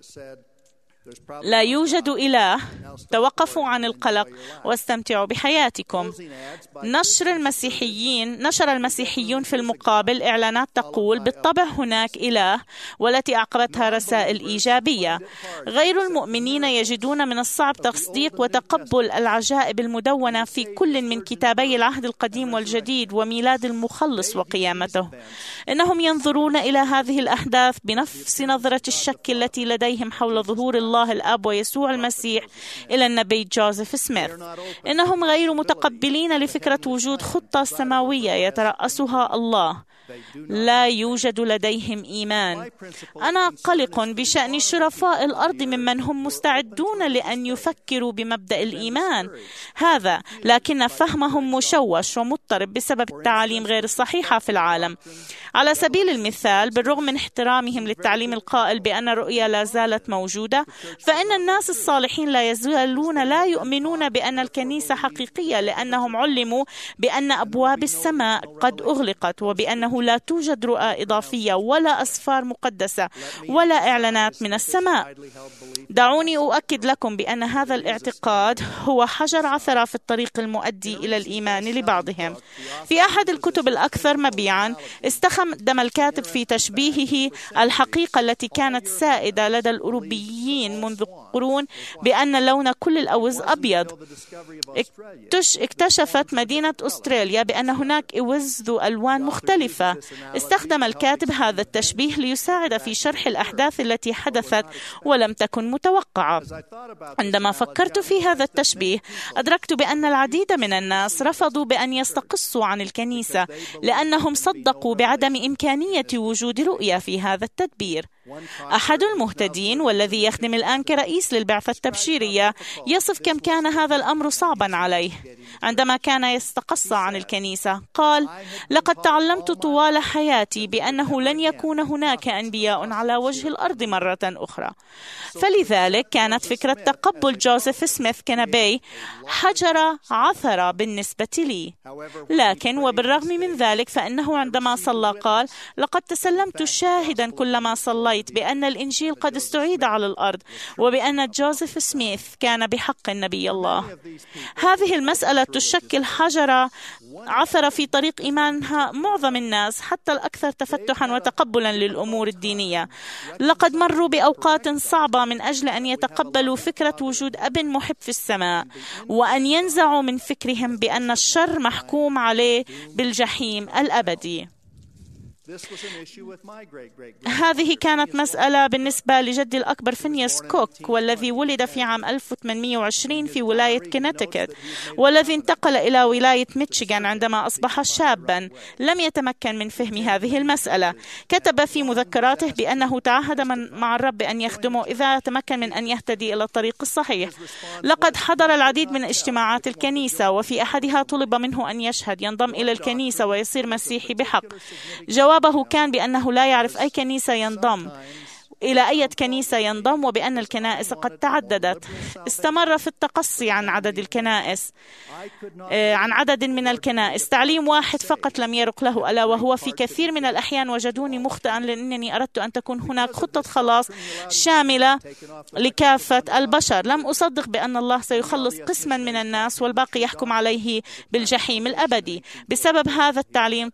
لا يوجد إله، توقفوا عن القلق واستمتعوا بحياتكم. نشر المسيحيون في المقابل إعلانات تقول: بالطبع هناك إله، والتي أعقبتها رسائل إيجابية. غير المؤمنين يجدون من الصعب تصديق وتقبل العجائب المدونة في كل من كتابي العهد القديم والجديد وميلاد المخلص وقيامته. إنهم ينظرون إلى هذه الأحداث بنفس نظرة الشك التي لديهم حول ظهور الله الآب ويسوع المسيح إلى النبي جوزيف سميث. إنهم غير متقبلين لفكرة وجود خطة سماوية يترأسها الله. لا يوجد لديهم إيمان. أنا قلق بشأن شرفاء الأرض ممن هم مستعدون لأن يفكروا بمبدأ الإيمان هذا، لكن فهمهم مشوش ومضطرب بسبب التعاليم غير الصحيحة في العالم. على سبيل المثال، بالرغم من احترامهم للتعليم القائل بأن الرؤية لا زالت موجودة، فإن الناس الصالحين لا يزالون لا يؤمنون بأن الكنيسة حقيقية، لأنهم علموا بأن أبواب السماء قد أغلقت وبأنه بأنه لا توجد رؤى إضافية ولا أسفار مقدسة ولا إعلانات من السماء. دعوني أؤكد لكم بأن هذا الاعتقاد هو حجر عثرة في الطريق المؤدي إلى الإيمان لبعضهم. في أحد الكتب الأكثر مبيعاً استخدم الكاتب في تشبيهه الحقيقة التي كانت سائدة لدى الأوروبيين منذ قرون بأن لون كل الأوز أبيض. اكتشفت مدينة أستراليا بأن هناك أوز ذو ألوان مختلفة. استخدم الكاتب هذا التشبيه ليساعد في شرح الأحداث التي حدثت ولم تكن متوقعة. عندما فكرت في هذا التشبيه أدركت بأن العديد من الناس رفضوا بأن يستقصوا عن الكنيسة لأنهم صدقوا بعدم إمكانية وجود رؤية في هذا التدبير. أحد المهتدين والذي يخدم الآن كرئيس للبعثة التبشيرية يصف كم كان هذا الأمر صعبا عليه عندما كان يستقصى عن الكنيسة. قال: لقد تعلمت طوال حياتي بأنه لن يكون هناك أنبياء على وجه الأرض مرة أخرى، فلذلك كانت فكرة تقبل جوزيف سميث كنبي حجر عثرة بالنسبة لي. لكن وبالرغم من ذلك فإنه عندما صلى قال: لقد تسلمت شاهدا كلما صليت بأن الإنجيل قد استعيد على الأرض وبأن جوزيف سميث كان بحق النبي الله. هذه المسألة تشكل حجر عثر في طريق إيمانها معظم الناس حتى الأكثر تفتحا وتقبلا للأمور الدينية. لقد مروا بأوقات صعبة من أجل أن يتقبلوا فكرة وجود أب محب في السماء وأن ينزعوا من فكرهم بأن الشر محكوم عليه بالجحيم الأبدي. هذه كانت مسألة بالنسبة لجدي الأكبر فينياس كوك، والذي ولد في عام 1820 في ولاية كونتيكت، والذي انتقل إلى ولاية ميشيغان عندما أصبح شابا. لم يتمكن من فهم هذه المسألة. كتب في مذكراته بأنه تعهد مع الرب أن يخدمه إذا تمكن من أن يهتدي إلى الطريق الصحيح. لقد حضر العديد من اجتماعات الكنيسة، وفي أحدها طلب منه أن يشهد ينضم إلى الكنيسة ويصير مسيحي بحق. جوابه كان بأنه لا يعرف أي كنيسة ينضم إلى أي كنيسة ينضم وبأن الكنائس قد تعددت. استمر في التقصي عن عدد من الكنائس. تعليم واحد فقط لم يرق له، ألا وهو: في كثير من الأحيان وجدوني مخطئا لأنني أردت أن تكون هناك خطة خلاص شاملة لكافة البشر. لم أصدق بأن الله سيخلص قسما من الناس والباقي يحكم عليه بالجحيم الأبدي. بسبب هذا التعليم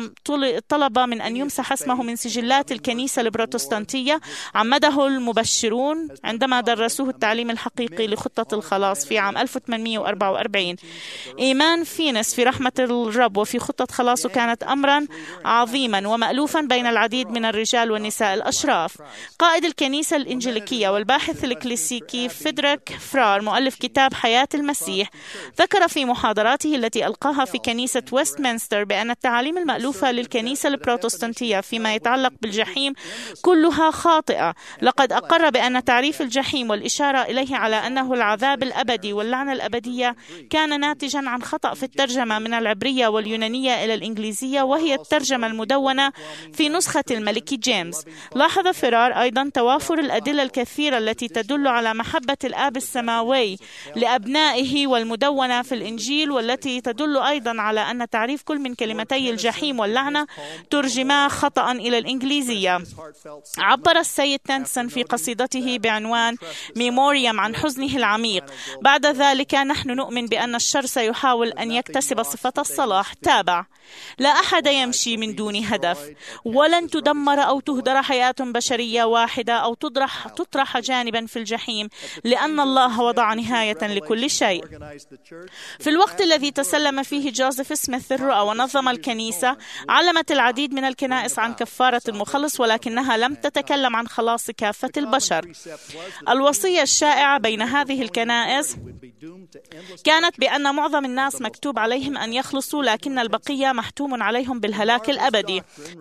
طلب من أن يمسح اسمه من سجلات الكنيسة البروتستانتية. عمده المبشرون عندما درسوه التعليم الحقيقي لخطة الخلاص في عام 1844. إيمان فينس في رحمة الرب وفي خطة خلاصه كانت أمرا عظيما ومألوفا بين العديد من الرجال والنساء الأشراف. قائد الكنيسة الإنجيليكية والباحث الكلاسيكي فيدريك فرار مؤلف كتاب حياة المسيح ذكر في محاضراته التي ألقاها في كنيسة ويستمنستر بأن التعاليم المألوفة للكنيسة البروتستانتية فيما يتعلق بالجحيم كلها خاطئة. لقد أقر بأن تعريف الجحيم والإشارة إليه على أنه العذاب الأبدي واللعنة الأبدية كان ناتجا عن خطأ في الترجمة من العبرية واليونانية إلى الإنجليزية، وهي الترجمة المدونة في نسخة الملكي جيمس. لاحظ فرار أيضا توافر الأدلة الكثيرة التي تدل على محبة الآب السماوي لأبنائه والمدونة في الإنجيل، والتي تدل أيضا على أن تعريف كل من كلمتي الجحيم واللعنة ترجما خطأ إلى الإنجليزية. عبر السيد تنسن في قصيدته بعنوان ميموريوم عن حزنه العميق: بعد ذلك نحن نؤمن بأن الشر سيحاول أن يكتسب صفة الصلاح. تابع: لا أحد يمشي من دون هدف، ولن تدمر أو تهدر حياة بشرية واحدة أو تطرح جانبا في الجحيم، لأن الله وضع نهاية لكل شيء. في الوقت الذي تسلم فيه جوزيف سميث الرؤى ونظم الكنيسة، علمت العديد من الكنائس عن كفارة المخلص، ولكنها لم تتكلم عن خلاص كافة البشر. الوصية الشائعة بين هذه الكنائس كانت بأن معظم الناس مكتوب عليهم أن يخلصوا، لكن البقية محتوم عليهم بالهلاك الأبدي.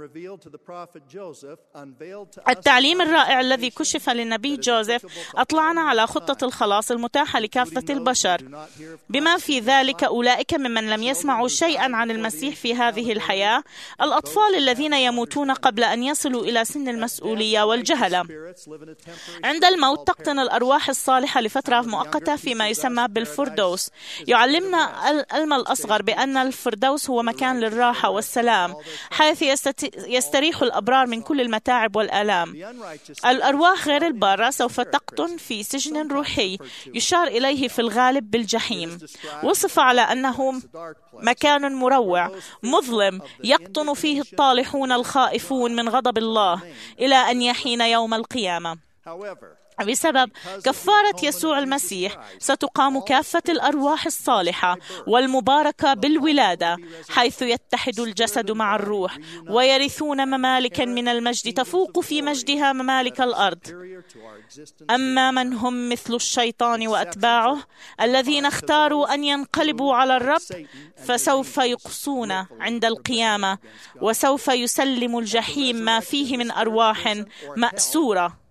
التعليم الرائع الذي كشف للنبي جوزيف أطلعنا على خطة الخلاص المتاحة لكافة البشر، بما في ذلك أولئك ممن لم يسمعوا شيئا عن المسيح في هذه الحياة، الأطفال الذين يموتون قبل أن يصلوا إلى سن المسؤولية والجهلة. عند الموت تقتن الأرواح الصالحة لفترة مؤقتة فيما يسمى بالفرصة الفردوس. يعلمنا ألما الأصغر بأن الفردوس هو مكان للراحة والسلام، حيث يستريح الأبرار من كل المتاعب والآلام. الأرواح غير البارة سوف تقطن في سجن روحي يشار إليه في الغالب بالجحيم، وصف على أنه مكان مروع مظلم يقطن فيه الطالحون الخائفون من غضب الله إلى أن يحين يوم القيامة. بسبب كفارة يسوع المسيح ستقام كافة الأرواح الصالحة والمباركة بالولادة، حيث يتحد الجسد مع الروح ويرثون ممالكا من المجد تفوق في مجدها ممالك الأرض. أما من هم مثل الشيطان وأتباعه الذين اختاروا أن ينقلبوا على الرب فسوف يقصون عند القيامة، وسوف يسلم الجحيم ما فيه من أرواح مأسورة.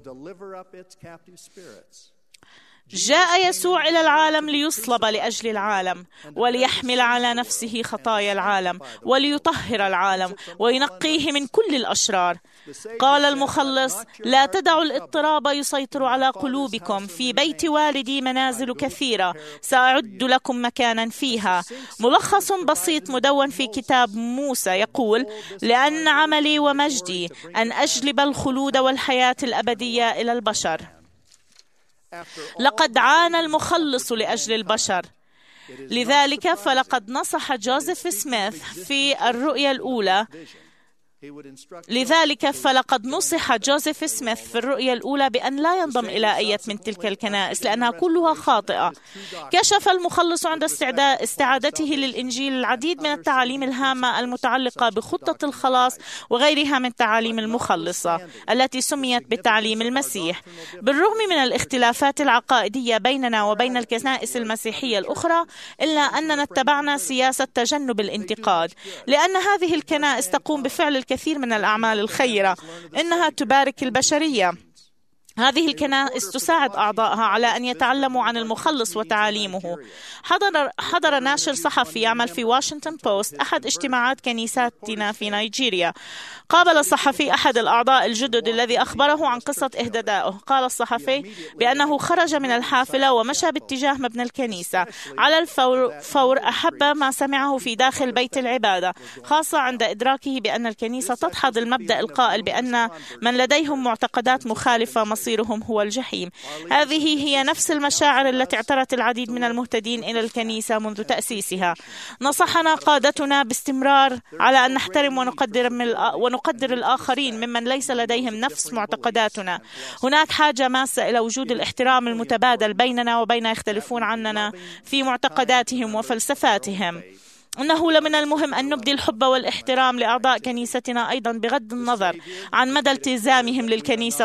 جاء يسوع إلى العالم ليصلب لأجل العالم وليحمل على نفسه خطايا العالم وليطهر العالم وينقيه من كل الأشرار. قال المخلص: لا تدعوا الاضطراب يسيطر على قلوبكم، في بيت والدي منازل كثيرة، سأعد لكم مكانا فيها. ملخص بسيط مدون في كتاب موسى يقول: لأن عملي ومجدي أن أجلب الخلود والحياة الأبدية إلى البشر. لقد عانى المخلص لأجل البشر، لذلك فلقد نصح جوزيف سميث في الرؤيا الأولى بأن لا ينضم إلى أي من تلك الكنائس لأنها كلها خاطئة. كشف المخلص عند استعادته للإنجيل العديد من التعاليم الهامة المتعلقة بخطة الخلاص وغيرها من تعاليم المخلصة التي سميت بتعليم المسيح. بالرغم من الاختلافات العقائدية بيننا وبين الكنائس المسيحية الأخرى، إلا أننا اتبعنا سياسة تجنب الانتقاد، لأن هذه الكنائس تقوم بفعل الكثير من الأعمال الخيرة. إنها تبارك البشرية. هذه الكنائس تساعد أعضائها على أن يتعلموا عن المخلص وتعاليمه. حضر ناشر صحفي يعمل في واشنطن بوست أحد اجتماعات كنيساتنا في نيجيريا. قابل الصحفي أحد الأعضاء الجدد الذي أخبره عن قصة إهدائه. قال الصحفي بأنه خرج من الحافلة ومشى باتجاه مبنى الكنيسة. على الفور أحب ما سمعه في داخل بيت العبادة، خاصة عند إدراكه بأن الكنيسة تدحض المبدأ القائل بأن من لديهم معتقدات مخالفة مصيرهم هو الجحيم. هذه هي نفس المشاعر التي اعترت العديد من المهتدين إلى الكنيسة منذ تأسيسها. نصحنا قادتنا باستمرار على أن نحترم ونقدر الآخرين ممن ليس لديهم نفس معتقداتنا. هناك حاجة ماسة إلى وجود الاحترام المتبادل بيننا وبين يختلفون عننا في معتقداتهم وفلسفاتهم. إنه لمن المهم أن نبدي الحب والاحترام لأعضاء كنيستنا أيضا بغض النظر عن مدى التزامهم للكنيسة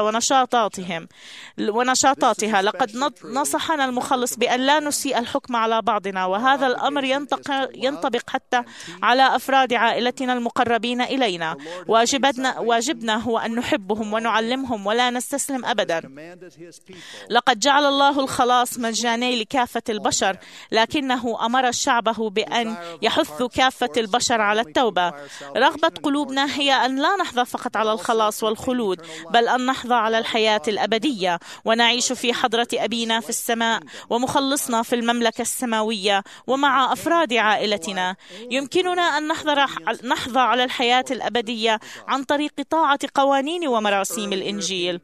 ونشاطاتها. لقد نصحنا المخلص بأن لا نسيء الحكم على بعضنا، وهذا الأمر ينطبق حتى على أفراد عائلتنا المقربين إلينا. واجبنا هو أن نحبهم ونعلمهم ولا نستسلم أبدا. لقد جعل الله الخلاص مجاني لكافة البشر، لكنه أمر شعبه بأن يحث كافة البشر على التوبة. رغبة قلوبنا هي أن لا نحظى فقط على الخلاص والخلود، بل أن نحظى على الحياة الأبدية ونعيش في حضرة أبينا في السماء ومخلصنا في المملكة السماوية ومع أفراد عائلتنا. يمكننا أن نحظى على الحياة الأبدية عن طريق طاعة قوانين ومراسيم الإنجيل.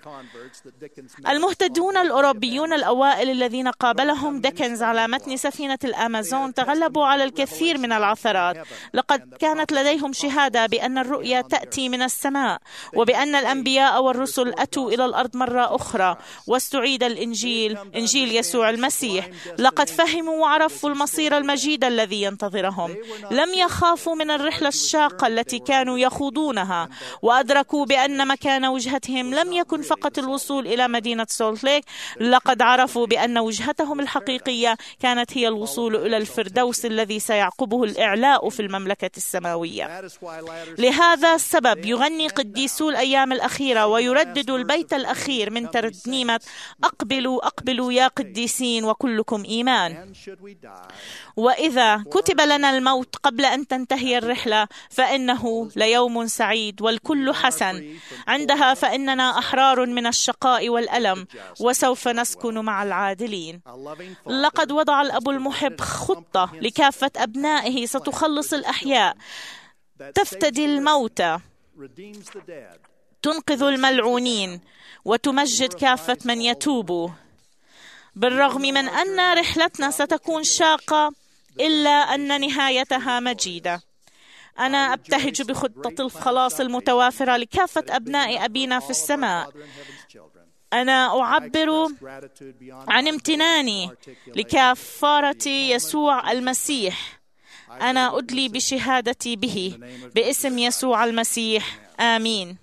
المهتدون الأوروبيون الأوائل الذين قابلهم ديكنز على متن سفينة الأمازون تغلبوا على الكثير من العثرات. لقد كانت لديهم شهادة بأن الرؤيا تأتي من السماء، وبأن الأنبياء والرسل أتوا إلى الأرض مرة أخرى واستعيد إنجيل يسوع المسيح. لقد فهموا وعرفوا المصير المجيد الذي ينتظرهم. لم يخافوا من الرحلة الشاقة التي كانوا يخوضونها، وأدركوا بأن مكان وجهتهم لم يكن فقط الوصول إلى مدينة سولت ليك. لقد عرفوا بأن وجهتهم الحقيقية كانت هي الوصول إلى الفردوس الذي سيعقبه الإعلاء في المملكة السماوية. لهذا السبب يغني قديسو الأيام الأخيرة ويردد البيت الأخير من ترنيمة أقبلوا أقبلوا يا قديسين وكلكم إيمان. وإذا كتب لنا الموت قبل أن تنتهي الرحلة فإنه ليوم سعيد والكل حسن. عندها فإننا أحرار من الشقاء والألم وسوف نسكن مع العادلين. لقد وضع الأب المحب خطة لكافة أبنائه ستخلص الأحياء، تفتدي الموتى، تنقذ الملعونين، وتمجد كافة من يتوب. بالرغم من أن رحلتنا ستكون شاقة إلا أن نهايتها مجيدة. أنا أبتهج بخطة الخلاص المتوافرة لكافة أبناء أبينا في السماء. أنا أعبر عن امتناني لكفارة يسوع المسيح. أنا أدلي بشهادتي به باسم يسوع المسيح. آمين.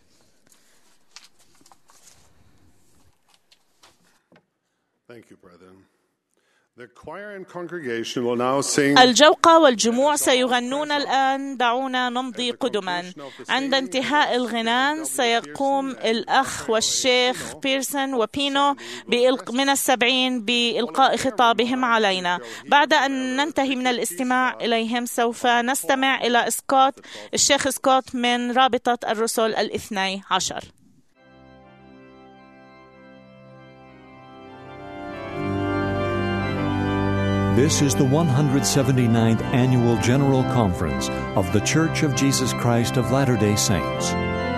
الجوقة والجموع سيغنون الآن دعونا نمضي قدما. عند انتهاء الغناء سيقوم الأخ والشيخ بيرسون وبينو من السبعين بإلقاء خطابهم علينا. بعد أن ننتهي من الاستماع إليهم سوف نستمع إلى الشيخ سكوت من رابطة الرسل 12. This is the 179th Annual General Conference of The Church of Jesus Christ of Latter-day Saints.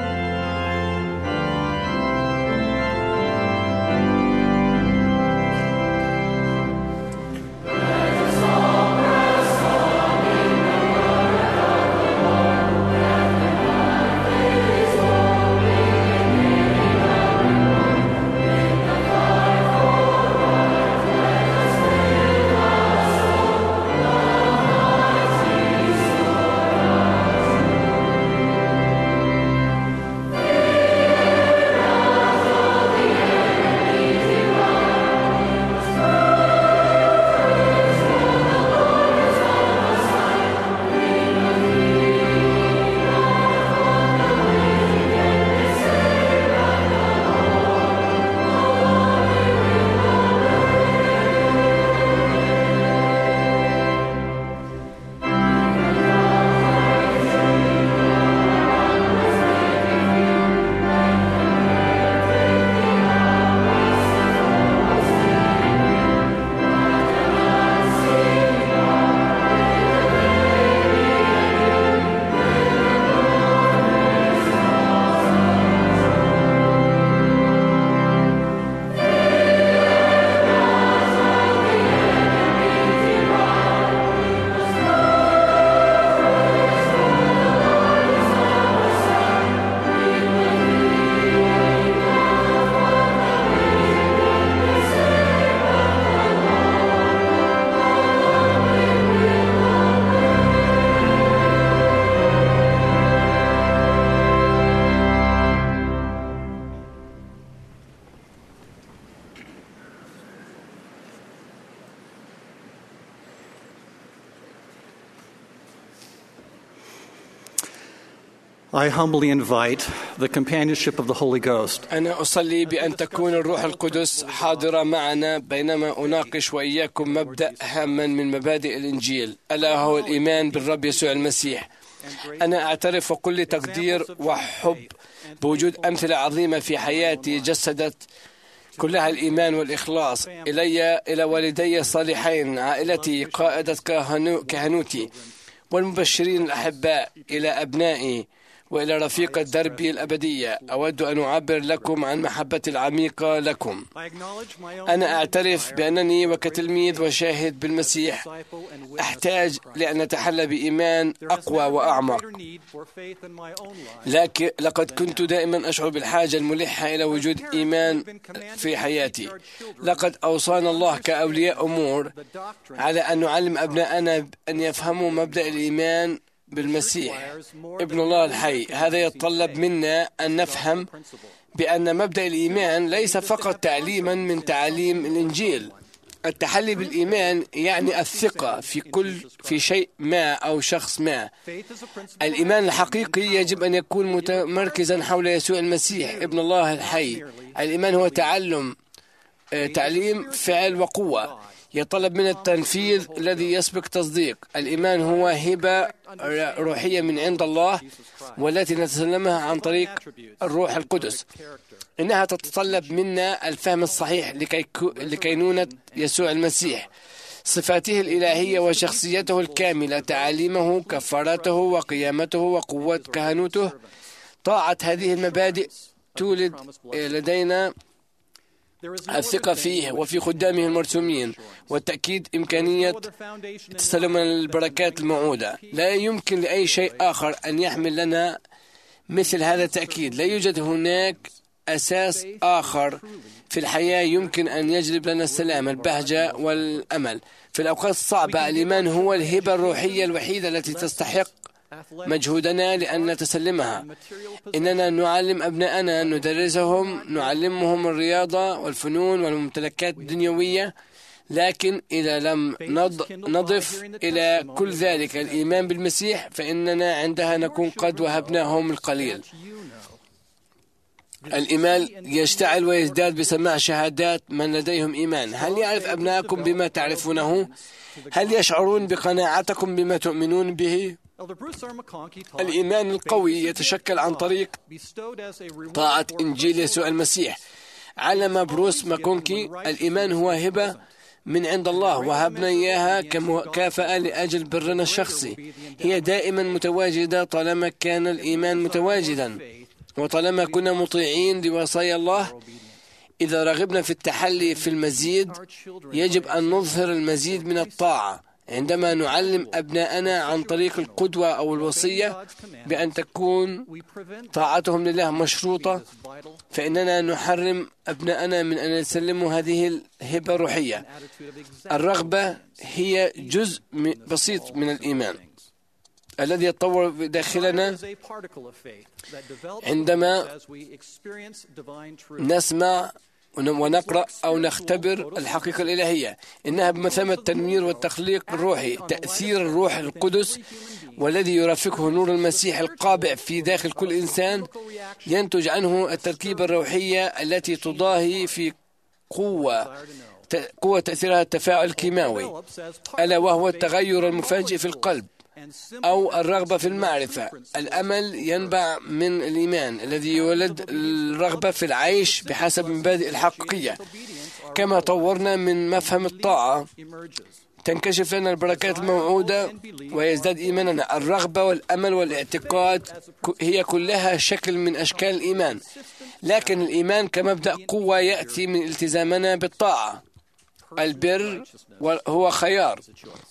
I humbly invite the companionship of the Holy Ghost. أنا أصلي بأن تكون الروح القدس حاضرة معنا بينما أناقش وإياكم مبدأ هاما من مبادئ الإنجيل، ألا هو الإيمان بالرب يسوع المسيح. أنا أعترف وكل تقدير وحب بوجود أمثلة عظيمة في حياتي جسدت كلها الإيمان والإخلاص إلى والدي الصالحين، عائلتي، قائدة كهنوتي، والمبشرين الأحباء، إلى أبنائي، وإلى رفيقة دربي الأبدية. أود أن أعبر لكم عن محبتي العميقة لكم. أنا أعترف بأنني وكتلميذ وشاهد بالمسيح أحتاج لأن أتحلى بإيمان أقوى وأعمق، لكن لقد كنت دائما أشعر بالحاجة الملحة إلى وجود إيمان في حياتي. لقد أوصانا الله كأولياء أمور على أن نعلم أبناءنا أن يفهموا مبدأ الإيمان بالمسيح ابن الله الحي. هذا يتطلب منا أن نفهم بأن مبدأ الإيمان ليس فقط تعليما من تعاليم الإنجيل، التحلي بالإيمان يعني الثقة في شيء ما أو شخص ما. الإيمان الحقيقي يجب أن يكون متمركزا حول يسوع المسيح ابن الله الحي. الإيمان هو تعليم فعل وقوة يطلب من التنفيذ الذي يسبق تصديق. الإيمان هو هبة روحية من عند الله والتي نتسلمها عن طريق الروح القدس. إنها تتطلب منا الفهم الصحيح لكينونة يسوع المسيح، صفاته الإلهية وشخصيته الكاملة، تعاليمه، كفارته وقيامته وقوة كهنوته. طاعة هذه المبادئ تولد لدينا الثقة فيه وفي خدامه المرسومين، والتأكيد إمكانية تسلم البركات الموعودة. لا يمكن لأي شيء آخر أن يحمل لنا مثل هذا التأكيد. لا يوجد هناك أساس آخر في الحياة يمكن أن يجلب لنا السلام، البهجة والأمل في الأوقات الصعبة. الإيمان هو الهبة الروحية الوحيدة التي تستحق مجهودنا لأن نتسلمها. إننا نعلم أبنائنا، ندرسهم، نعلمهم الرياضة والفنون والممتلكات الدنيوية، لكن إذا لم نضف إلى كل ذلك الإيمان بالمسيح فإننا عندها نكون قد وهبناهم القليل. الإيمان يشتعل ويزداد بسماع شهادات من لديهم إيمان. هل يعرف أبنائكم بما تعرفونه؟ هل يشعرون بقناعتكم بما تؤمنون به؟ الإيمان القوي يتشكل عن طريق طاعة إنجيل يسوع المسيح. علم بروس ماكونكي: الإيمان هو هبة من عند الله وهبنا إياها كمكافأة لأجل برنا الشخصي. هي دائما متواجدة طالما كان الإيمان متواجدا، وطالما كنا مطيعين لوصايا الله. إذا رغبنا في التحلي في المزيد يجب أن نظهر المزيد من الطاعة. عندما نعلم أبناءنا عن طريق القدوة أو الوصية بأن تكون طاعتهم لله مشروطة، فإننا نحرم أبناءنا من أن يسلموا هذه الهبة الروحية. الرغبة هي جزء بسيط من الإيمان الذي يتطور داخلنا عندما نسمع ونقرأ أو نختبر الحقيقة الإلهية. إنها بمثابة التنوير والتخليق الروحي، تأثير الروح القدس والذي يرافقه نور المسيح القابع في داخل كل إنسان. ينتج عنه التركيبة الروحية التي تضاهي في قوة تأثيرها التفاعل الكيماوي، ألا وهو التغير المفاجئ في القلب أو الرغبة في المعرفة. الأمل ينبع من الإيمان الذي يولد الرغبة في العيش بحسب المبادئ الحقيقية. كما طورنا من مفهوم الطاعة تنكشف لنا البركات الموعودة ويزداد إيماننا. الرغبة والأمل والاعتقاد هي كلها شكل من أشكال الإيمان، لكن الإيمان كمبدأ قوة يأتي من التزامنا بالطاعة. البر هو خيار.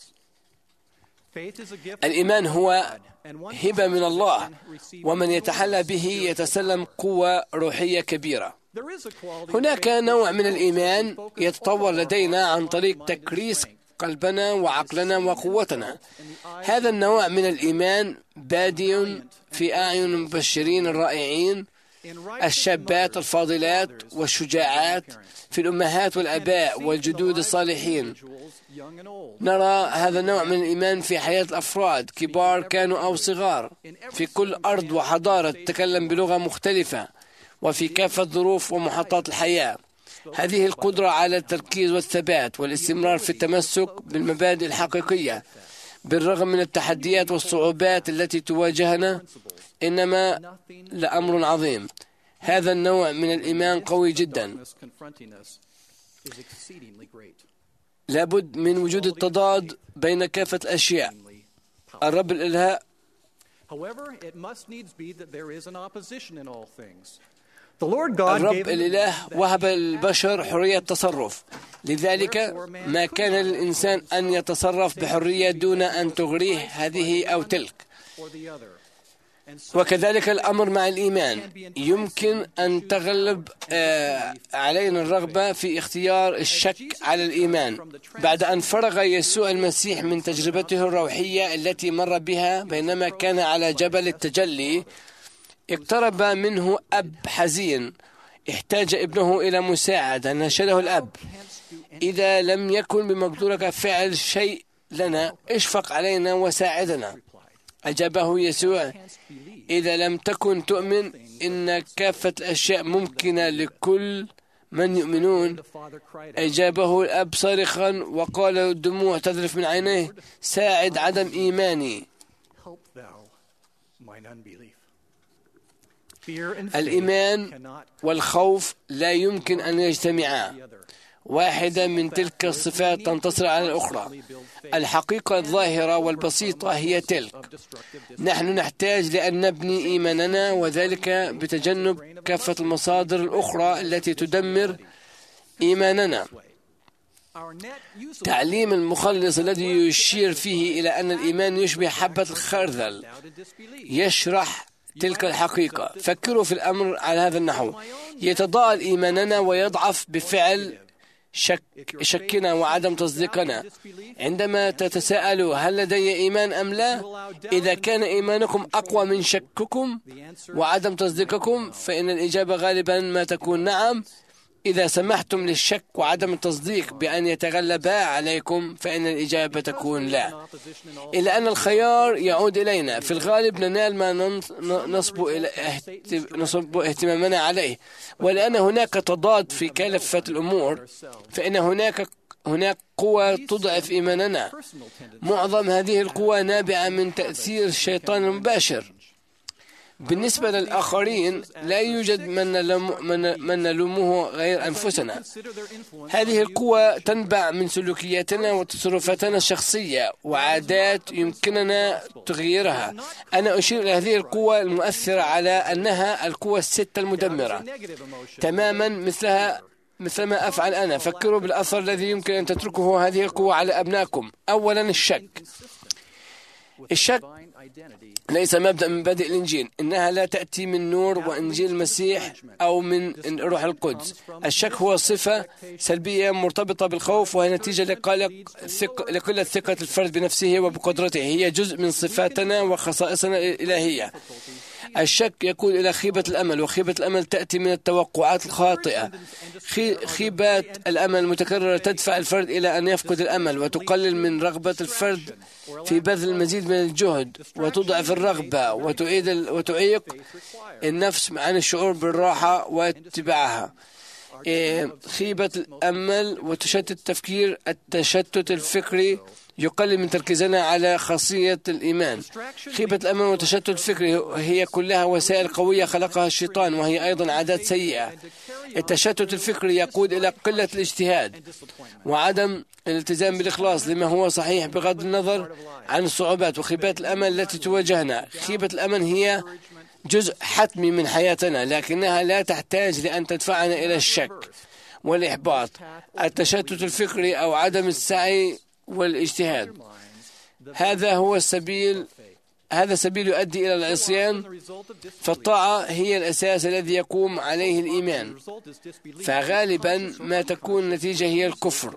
الإيمان هو هبة من الله، ومن يتحلى به يتسلم قوة روحية كبيرة. هناك نوع من الإيمان يتطور لدينا عن طريق تكريس قلبنا وعقلنا وقوتنا. هذا النوع من الإيمان بادئ في أعين المبشرين الرائعين، الشابات الفاضلات والشجاعات، في الأمهات والأباء والجدود الصالحين. نرى هذا النوع من الإيمان في حياة الأفراد، كبار كانوا أو صغار، في كل أرض وحضارة تتكلم بلغة مختلفة، وفي كافة ظروف ومحطات الحياة. هذه القدرة على التركيز والثبات والاستمرار في التمسك بالمبادئ الحقيقية بالرغم من التحديات والصعوبات التي تواجهنا إنما لأمر عظيم. هذا النوع من الإيمان قوي جدا. لابد من وجود التضاد بين كافة الأشياء. الرب الإله الرب الإله وهب البشر حرية تصرف، لذلك ما كان للإنسان أن يتصرف بحرية دون أن تغريه هذه أو تلك. وكذلك الأمر مع الإيمان، يمكن أن تغلب علينا الرغبة في اختيار الشك على الإيمان. بعد أن فرغ يسوع المسيح من تجربته الروحية التي مر بها بينما كان على جبل التجلي، اقترب منه أب حزين احتاج ابنه إلى مساعدة. ناشده الأب: إذا لم يكن بمقدورك فعل شيء لنا، اشفق علينا وساعدنا. أجابه يسوع: إذا لم تكن تؤمن إن كافة الأشياء ممكنة لكل من يؤمنون. أجابه الأب صارخا وقال الدموع تذرف من عينيه: ساعد عدم إيماني. الإيمان والخوف لا يمكن أن يجتمعا. واحدة من تلك الصفات تنتصر على الأخرى. الحقيقة الظاهرة والبسيطة هي تلك: نحن نحتاج لأن نبني إيماننا، وذلك بتجنب كافة المصادر الأخرى التي تدمر إيماننا. تعليم المخلص الذي يشير فيه إلى أن الإيمان يشبه حبة الخردل يشرح تلك الحقيقة. فكروا في الأمر على هذا النحو: يتضاءل إيماننا ويضعف بفعل شكنا وعدم تصديقنا. عندما تتساءلوا هل لدي إيمان أم لا، إذا كان إيمانكم أقوى من شككم وعدم تصديقكم فإن الإجابة غالبا ما تكون نعم. إذا سمحتم للشك وعدم التصديق بأن يتغلبا عليكم فإن الإجابة تكون لا. إلا أن الخيار يعود إلينا. في الغالب ننال ما نصب اهتمامنا عليه، ولأن هناك تضاد في كافة الأمور فإن هناك قوة تضعف إيماننا. معظم هذه القوة نابعة من تأثير الشيطان المباشر. بالنسبة للآخرين لا يوجد من نلومه غير أنفسنا. هذه القوة تنبع من سلوكياتنا وتصرفاتنا الشخصية وعادات يمكننا تغييرها. أنا أشير إلى هذه القوة المؤثرة على أنها القوة الستة المدمرة تماما مثلما أفعل أنا. فكروا بالأثر الذي يمكن أن تتركه هذه القوة على أبنائكم. أولا، الشك ليس مبدأ من مبادئ الإنجيل. إنها لا تأتي من نور وإنجيل المسيح أو من روح القدس. الشك هو صفة سلبية مرتبطة بالخوف، وهي نتيجة لقلة ثقة الفرد بنفسه وبقدرته. هي جزء من صفاتنا وخصائصنا الإلهية. الشك يقود إلى خيبة الأمل، وخيبة الأمل تأتي من التوقعات الخاطئة. خيبات الأمل المتكررة تدفع الفرد إلى أن يفقد الأمل، وتقلل من رغبة الفرد في بذل المزيد من الجهد، وتضعف الرغبة، وتعيق النفس عن الشعور بالراحة واتباعها. خيبة الأمل وتشتت التفكير. التشتت الفكري يقلل من تركيزنا على خاصية الإيمان. خيبة الأمل وتشتت الفكري هي كلها وسائل قوية خلقها الشيطان، وهي أيضا عادات سيئة. التشتت الفكري يقود إلى قلة الاجتهاد وعدم الالتزام بالإخلاص لما هو صحيح بغض النظر عن الصعوبات وخيبات الأمل التي تواجهنا. خيبة الأمل هي جزء حتمي من حياتنا، لكنها لا تحتاج لأن تدفعنا إلى الشك والإحباط. التشتت الفكري أو عدم السعي والاجتهاد هذا سبيل يؤدي إلى العصيان. فالطاعة هي الأساس الذي يقوم عليه الإيمان، فغالبا ما تكون النتيجة هي الكفر.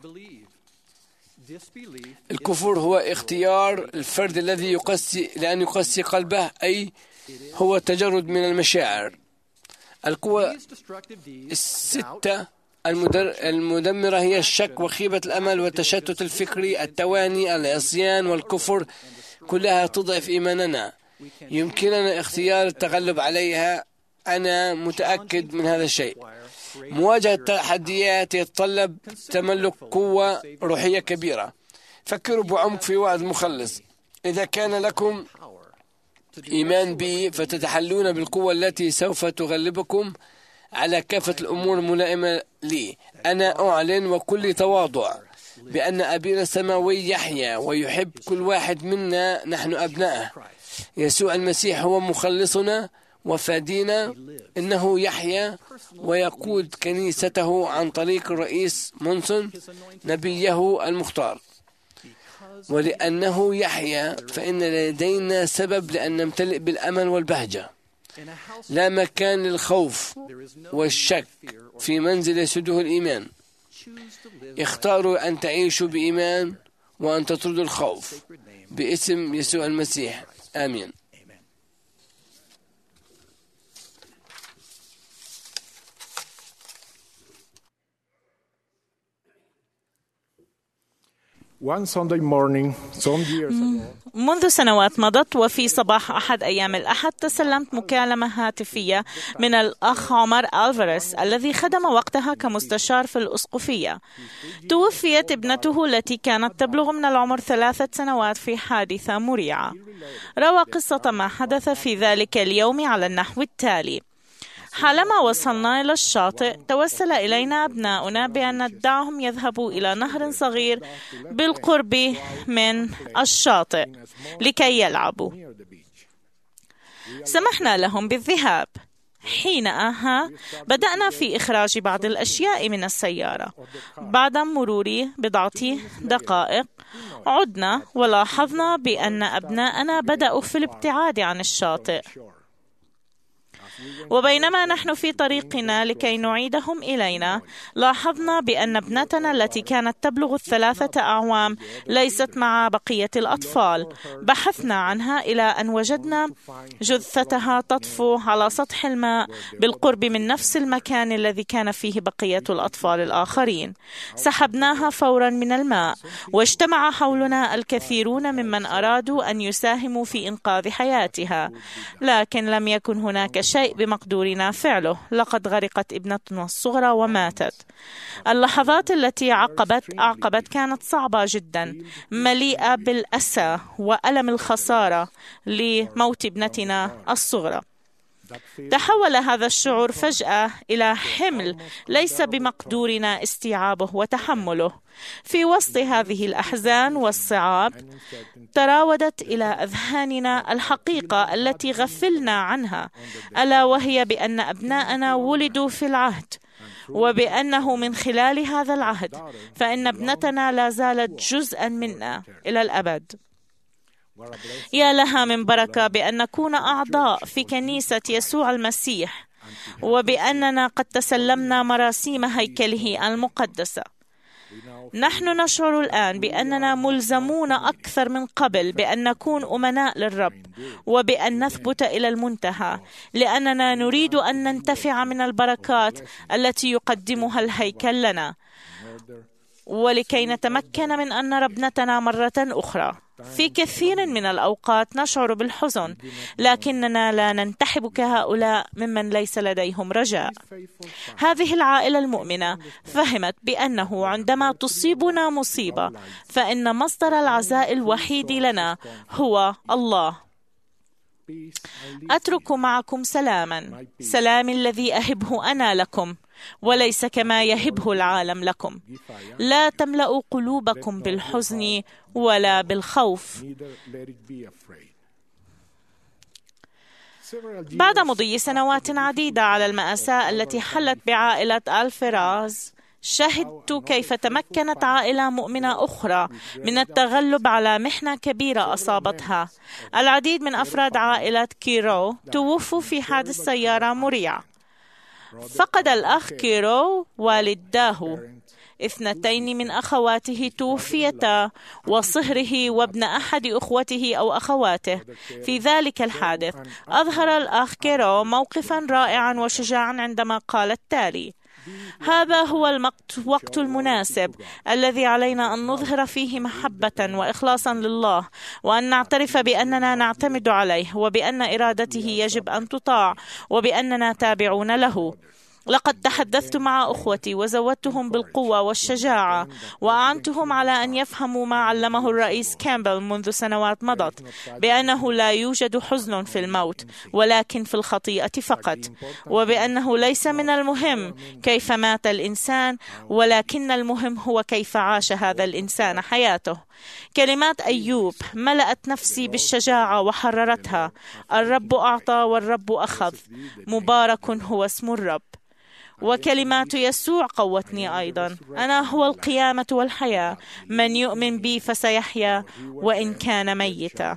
الكفر هو اختيار الفرد الذي لأن يقسي قلبه، أي هو التجرد من المشاعر. القوى الستة المدمرة هي الشك وخيبة الأمل والتشتت الفكري، التواني، العصيان والكفر. كلها تضعف إيماننا. يمكننا اختيار التغلب عليها. أنا متأكد من هذا الشيء. مواجهة التحديات يتطلب تملك قوة روحية كبيرة. فكروا بعمق في وعد المخلص: إذا كان لكم إيمان بي فتتحلون بالقوة التي سوف تغلبكم على كافة الأمور الملائمة لي. أنا أعلن وكل تواضع بأن أبينا السماوي يحيا ويحب كل واحد منا. نحن أبنائه. يسوع المسيح هو مخلصنا وفادينا. إنه يحيا ويقود كنيسته عن طريق الرئيس مونسون نبيه المختار. ولأنه يحيا فإن لدينا سبب لأن نمتلئ بالأمل والبهجة. لا مكان للخوف والشك في منزل يسده الإيمان. اختاروا أن تعيشوا بإيمان وأن تطردوا الخوف باسم يسوع المسيح. آمين. منذ سنوات مضت وفي صباح أحد أيام الأحد تسلمت مكالمة هاتفية من الأخ عمر ألفاريز الذي خدم وقتها كمستشار في الأسقفية. توفيت ابنته التي كانت تبلغ من العمر 3 سنوات في حادثة مريعة. روى قصة ما حدث في ذلك اليوم على النحو التالي: حالما وصلنا إلى الشاطئ توسل إلينا أبناؤنا بأن ندعهم يذهبوا إلى نهر صغير بالقرب من الشاطئ لكي يلعبوا. سمحنا لهم بالذهاب. حينها بدأنا في إخراج بعض الأشياء من السيارة. بعد مرور بضعة دقائق عدنا ولاحظنا بأن أبناءنا بدأوا في الابتعاد عن الشاطئ، وبينما نحن في طريقنا لكي نعيدهم إلينا لاحظنا بأن ابنتنا التي كانت تبلغ 3 أعوام ليست مع بقية الأطفال. بحثنا عنها إلى أن وجدنا جثتها تطفو على سطح الماء بالقرب من نفس المكان الذي كان فيه بقية الأطفال الآخرين. سحبناها فورا من الماء، واجتمع حولنا الكثيرون ممن أرادوا أن يساهموا في إنقاذ حياتها، لكن لم يكن هناك شيء بمقدورنا فعله. لقد غرقت ابنتنا الصغرى وماتت. اللحظات التي أعقبت كانت صعبة جدا، مليئة بالأسى وألم الخسارة لموت ابنتنا الصغرى. تحول هذا الشعور فجأة إلى حمل ليس بمقدورنا استيعابه وتحمله. في وسط هذه الأحزان والصعاب تراودت إلى أذهاننا الحقيقة التي غفلنا عنها، ألا وهي بأن أبناءنا ولدوا في العهد، وبأنه من خلال هذا العهد فإن ابنتنا لا زالت جزءا منا إلى الأبد. يا لها من بركة بأن نكون أعضاء في كنيسة يسوع المسيح، وبأننا قد تسلمنا مراسيم هيكله المقدسة. نحن نشعر الآن بأننا ملزمون أكثر من قبل بأن نكون أمناء للرب، وبأن نثبت إلى المنتهى، لأننا نريد أن ننتفع من البركات التي يقدمها الهيكل لنا، ولكي نتمكن من أن نرى ابنتنا مرة أخرى. في كثير من الأوقات نشعر بالحزن، لكننا لا ننتحب كهؤلاء ممن ليس لديهم رجاء. هذه العائلة المؤمنة فهمت بأنه عندما تصيبنا مصيبة فإن مصدر العزاء الوحيد لنا هو الله. أترك معكم سلاما، سلامي الذي أهبه أنا لكم، وليس كما يهبه العالم لكم. لا تملأوا قلوبكم بالحزن ولا بالخوف. بعد مضي سنوات عديدة على المأساة التي حلت بعائلة ألفراز، شهدت كيف تمكنت عائلة مؤمنة أخرى من التغلب على محنة كبيرة أصابتها. العديد من أفراد عائلة كيرو توفوا في حادث سيارة مريع. فقد الأخ كيرو والداه، 2 من أخواته توفيتا، وصهره وابن أحد أخوته أو أخواته. في ذلك الحادث أظهر الأخ كيرو موقفا رائعا وشجاعا عندما قال التالي: هذا هو الوقت المناسب الذي علينا أن نظهر فيه محبة وإخلاصا لله، وأن نعترف بأننا نعتمد عليه، وبأن إرادته يجب أن تطاع، وبأننا تابعون له. لقد تحدثت مع أخوتي وزودتهم بالقوة والشجاعة، وأعنتهم على أن يفهموا ما علمه الرئيس كامبل منذ سنوات مضت، بأنه لا يوجد حزن في الموت ولكن في الخطيئة فقط، وبأنه ليس من المهم كيف مات الإنسان، ولكن المهم هو كيف عاش هذا الإنسان حياته. كلمات أيوب ملأت نفسي بالشجاعة وحررتها: الرب أعطى والرب أخذ، مبارك هو اسم الرب. وكلمات يسوع قوتني أيضا: أنا هو القيامة والحياة، من يؤمن بي فسيحيا وإن كان ميتا.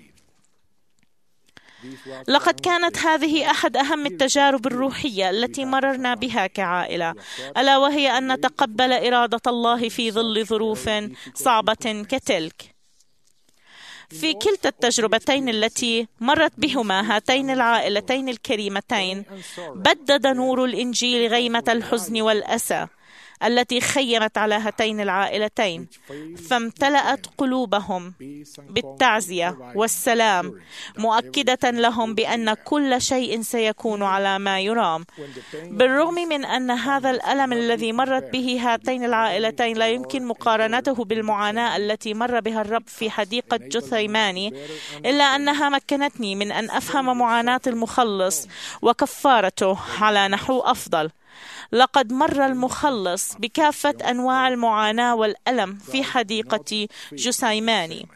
لقد كانت هذه أحد أهم التجارب الروحية التي مررنا بها كعائلة، ألا وهي أن نتقبل إرادة الله في ظل ظروف صعبة كتلك. في كلتا التجربتين التي مرت بهما هاتين العائلتين الكريمتين بدد نور الإنجيل غيمة الحزن والأسى التي خيمت على هاتين العائلتين، فامتلأت قلوبهم بالتعزية والسلام، مؤكدة لهم بأن كل شيء سيكون على ما يرام. بالرغم من أن هذا الألم الذي مرت به هاتين العائلتين لا يمكن مقارنته بالمعاناة التي مر بها الرب في حديقة جثيماني، إلا أنها مكنتني من أن أفهم معاناة المخلص وكفارته على نحو أفضل. لقد مر المخلص بكافة أنواع المعاناة والألم في حديقة جثيماني.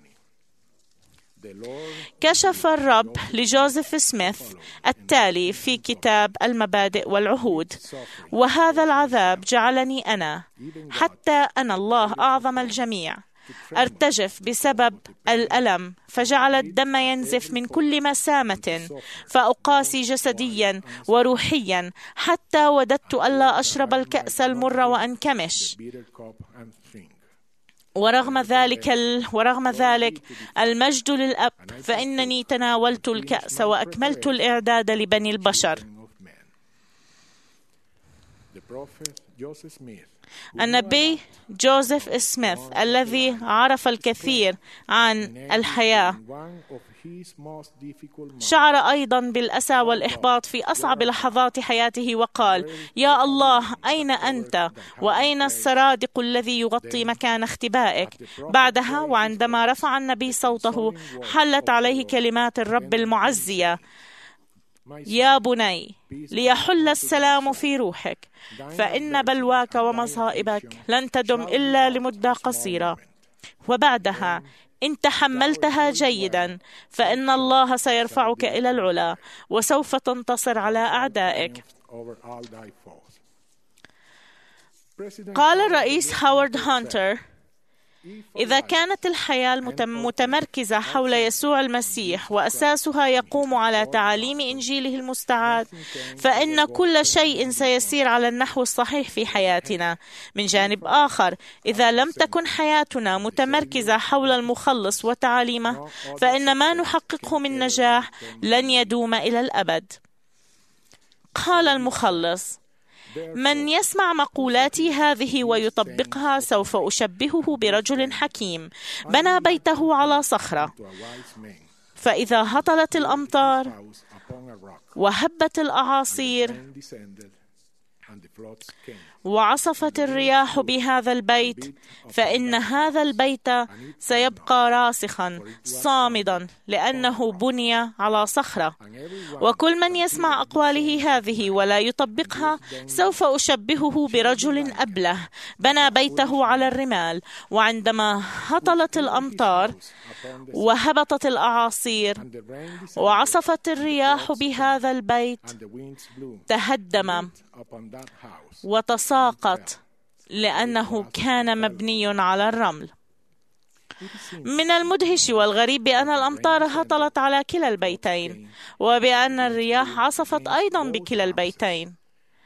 كشف الرب لجوزيف سميث التالي في كتاب المبادئ والعهود: وهذا العذاب جعلني أنا، حتى أنا الله أعظم الجميع، أرتجف بسبب الألم، فجعل الدم ينزف من كل مسامة، فأقاسي جسديا وروحيا، حتى وددت ألا أشرب الكأس المر وأنكمش. ورغم ذلك المجد للأب، فإنني تناولت الكأس وأكملت الإعداد لبني البشر. النبي جوزيف سميث الذي عرف الكثير عن الحياة شعر أيضا بالأسى والإحباط في أصعب لحظات حياته، وقال: يا الله، أين أنت؟ وأين السرادق الذي يغطي مكان اختبائك؟ بعدها، وعندما رفع النبي صوته، حلت عليه كلمات الرب المعزية: يا بني، ليحل السلام في روحك، فإن بلواك ومصائبك لن تدم إلا لمدة قصيرة، وبعدها إن تحملتها جيدا فإن الله سيرفعك إلى العلا وسوف تنتصر على أعدائك. قال الرئيس هوارد هانتر: إذا كانت الحياة متمركزة حول يسوع المسيح وأساسها يقوم على تعاليم إنجيله المستعاد، فإن كل شيء سيسير على النحو الصحيح في حياتنا. من جانب آخر، إذا لم تكن حياتنا متمركزة حول المخلص وتعاليمه، فإن ما نحققه من نجاح لن يدوم إلى الأبد. قال المخلص: من يسمع مقولاتي هذه ويطبقها سوف أشبهه برجل حكيم بنى بيته على صخرة، فإذا هطلت الأمطار وهبت الأعاصير وعصفت الرياح بهذا البيت، فإن هذا البيت سيبقى راسخا صامدا، لأنه بني على صخرة. وكل من يسمع أقواله هذه ولا يطبقها سوف أشبهه برجل أبله بنى بيته على الرمال، وعندما هطلت الأمطار وهبطت الأعاصير وعصفت الرياح بهذا البيت، تهدم وتساقط، لأنه كان مبني على الرمل. من المدهش والغريب بأن الأمطار هطلت على كلا البيتين، وبأن الرياح عصفت أيضا بكلا البيتين.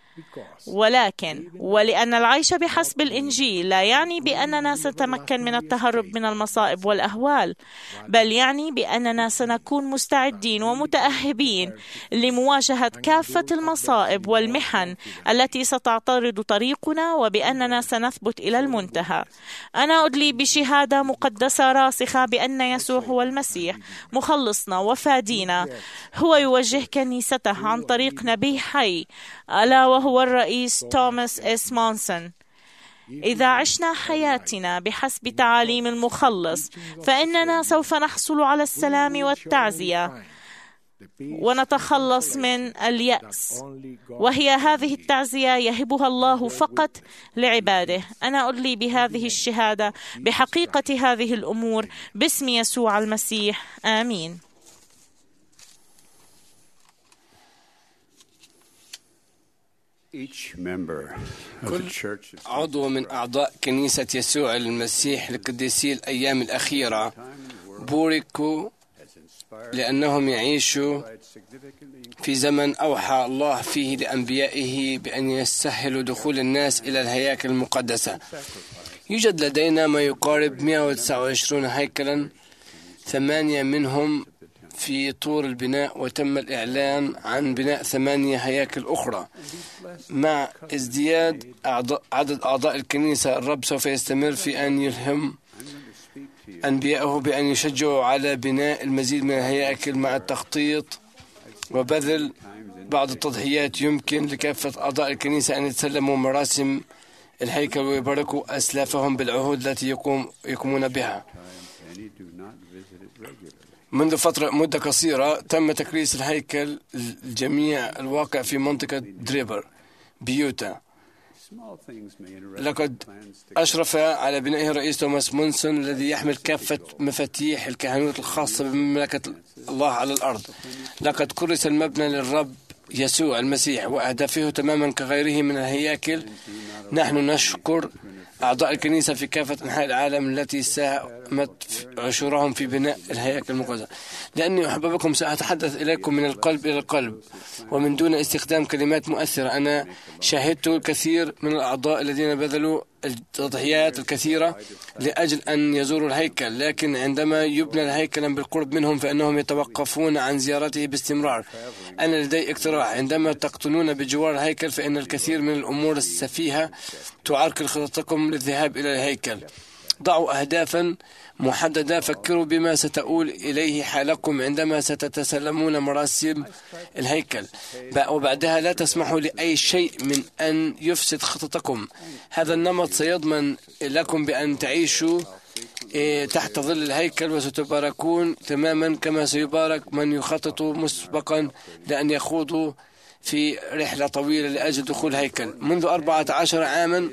ولأن العيش بحسب الإنجيل لا يعني بأننا سنتمكن من التهرب من المصائب والأهوال، بل يعني بأننا سنكون مستعدين ومتأهبين لمواجهة كافة المصائب والمحن التي ستعترض طريقنا، وبأننا سنثبت إلى المنتهى. أنا أدلي بشهادة مقدسة راسخة بأن يسوع هو المسيح مخلصنا وفادينا. هو يوجه كنيسته عن طريق نبي حي، ألا وهو الرئيس توماس إس مونسون. إذا عشنا حياتنا بحسب تعاليم المخلص، فإننا سوف نحصل على السلام والتعزية ونتخلص من اليأس، وهي هذه التعزية يهبها الله فقط لعباده. أنا أدلي بهذه الشهادة بحقيقة هذه الأمور باسم يسوع المسيح، آمين. كل عضو من أعضاء كنيسة يسوع المسيح القديسي الأيام الأخيرة بوركوا لأنهم يعيشوا في زمن أوحى الله فيه لأنبيائه بأن يسهلوا دخول الناس إلى الهياكل المقدسة. يوجد لدينا ما يقارب 129 هيكلا، 8 منهم في طور البناء، وتم الإعلان عن بناء 8 هياكل أخرى. مع ازدياد عدد أعضاء الكنيسة، الرب سوف يستمر في أن يلهم أنبياءه بأن يشجعوا على بناء المزيد من الهياكل مع التخطيط وبذل بعض التضحيات. يمكن لكافة أعضاء الكنيسة أن يتسلموا مراسم الهيكل ويباركوا أسلافهم بالعهود التي يقومون بها. منذ مدة قصيرة تم تكريس الهيكل الجميع الواقع في منطقة دريبر بيوتا. لقد أشرف على بنائه الرئيس توماس مونسون الذي يحمل كافة مفاتيح الكهنوت الخاصة بمملكة الله على الأرض. لقد كرس المبنى للرب يسوع المسيح وأهدافه تماما كغيره من الهياكل. نحن نشكر أعضاء الكنيسة في كافة أنحاء العالم التي ساهمت عشورهم في بناء الهياكل المقدسة. لأني أحببكم سأتحدث إليكم من القلب إلى القلب ومن دون استخدام كلمات مؤثرة. أنا شاهدت الكثير من الأعضاء الذين بذلوا التضحيات الكثيرة لأجل أن يزوروا الهيكل، لكن عندما يبنى الهيكل بالقرب منهم فإنهم يتوقفون عن زيارته باستمرار. أنا لدي اقتراح: عندما تقطنون بجوار الهيكل فإن الكثير من الأمور السفيهة تعرقل خططكم للذهاب إلى الهيكل. ضعوا أهدافا محددة. فكروا بما ستؤول إليه حالكم عندما ستتسلمون مراسم الهيكل، وبعدها لا تسمحوا لأي شيء من أن يفسد خططكم. هذا النمط سيضمن لكم بأن تعيشوا تحت ظل الهيكل وستباركون تماما كما سيبارك من يخطط مسبقا لأن يخوضوا في رحلة طويلة لأجل دخول الهيكل. منذ 14 عاما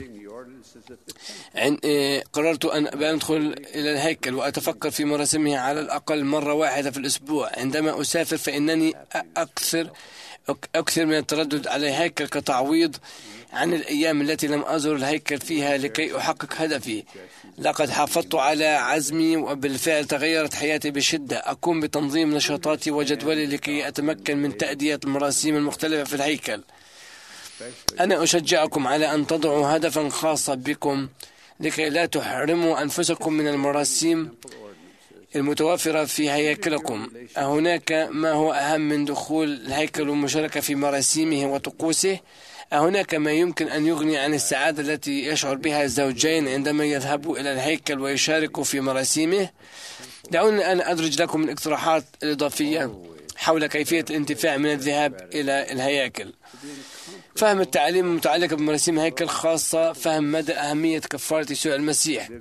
قررت أن أدخل إلى الهيكل وأتفكر في مراسمه على الأقل مرة واحدة في الأسبوع. عندما أسافر فإنني أكثر من التردد على الهيكل كتعويض عن الأيام التي لم أزور الهيكل فيها لكي أحقق هدفي. لقد حافظت على عزمي وبالفعل تغيرت حياتي بشدة. أقوم بتنظيم نشاطاتي وجدولي لكي أتمكن من تأدية المراسيم المختلفة في الهيكل. أنا أشجعكم على أن تضعوا هدفا خاصا بكم لكي لا تحرموا أنفسكم من المراسيم المتوفرة في هياكلكم. هناك ما هو أهم من دخول الهيكل والمشاركة في مراسيمه وطقوسه؟ هناك ما يمكن أن يغني عن السعادة التي يشعر بها الزوجين عندما يذهبوا إلى الهيكل ويشاركوا في مراسيمه؟ دعوني أن أدرج لكم الاقتراحات الإضافية حول كيفية الانتفاع من الذهاب إلى الهياكل. فهم التعليم المتعلقة بمراسيم الهيكل، خاصة فهم مدى أهمية كفارة يسوع المسيح.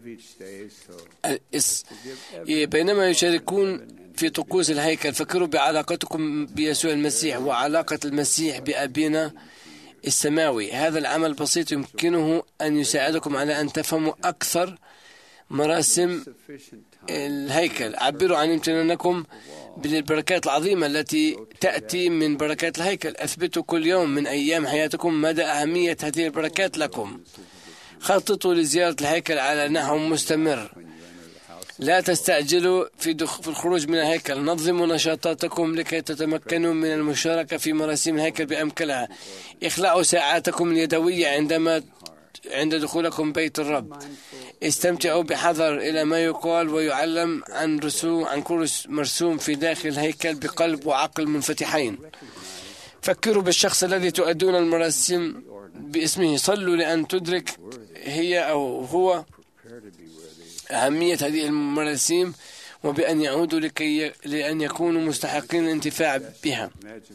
بينما يشاركون في طقوس الهيكل فكروا بعلاقتكم بيسوع المسيح وعلاقة المسيح بأبينا السماوي. هذا العمل بسيط يمكنه أن يساعدكم على أن تفهموا أكثر مراسم الهيكل. عبروا عن امتنانكم بالبركات العظيمة التي تأتي من بركات الهيكل. أثبتوا كل يوم من أيام حياتكم مدى أهمية هذه البركات لكم. خططوا لزيارة الهيكل على نحو مستمر. لا تستعجلوا في الخروج من الهيكل. نظموا نشاطاتكم لكي تتمكنوا من المشاركة في مراسيم الهيكل بأمكنها. اخلعوا ساعاتكم اليدوية عند دخولكم بيت الرب. استمتعوا بحذر إلى ما يقال ويعلم عن كل مرسوم في داخل الهيكل بقلب وعقل منفتحين. فكروا بالشخص الذي تؤدون المراسم باسمه. صلوا لأن تدرك هي أو هو أهمية هذه المراسيم وبأن يعودوا لأن يكونوا مستحقين الانتفاع بها.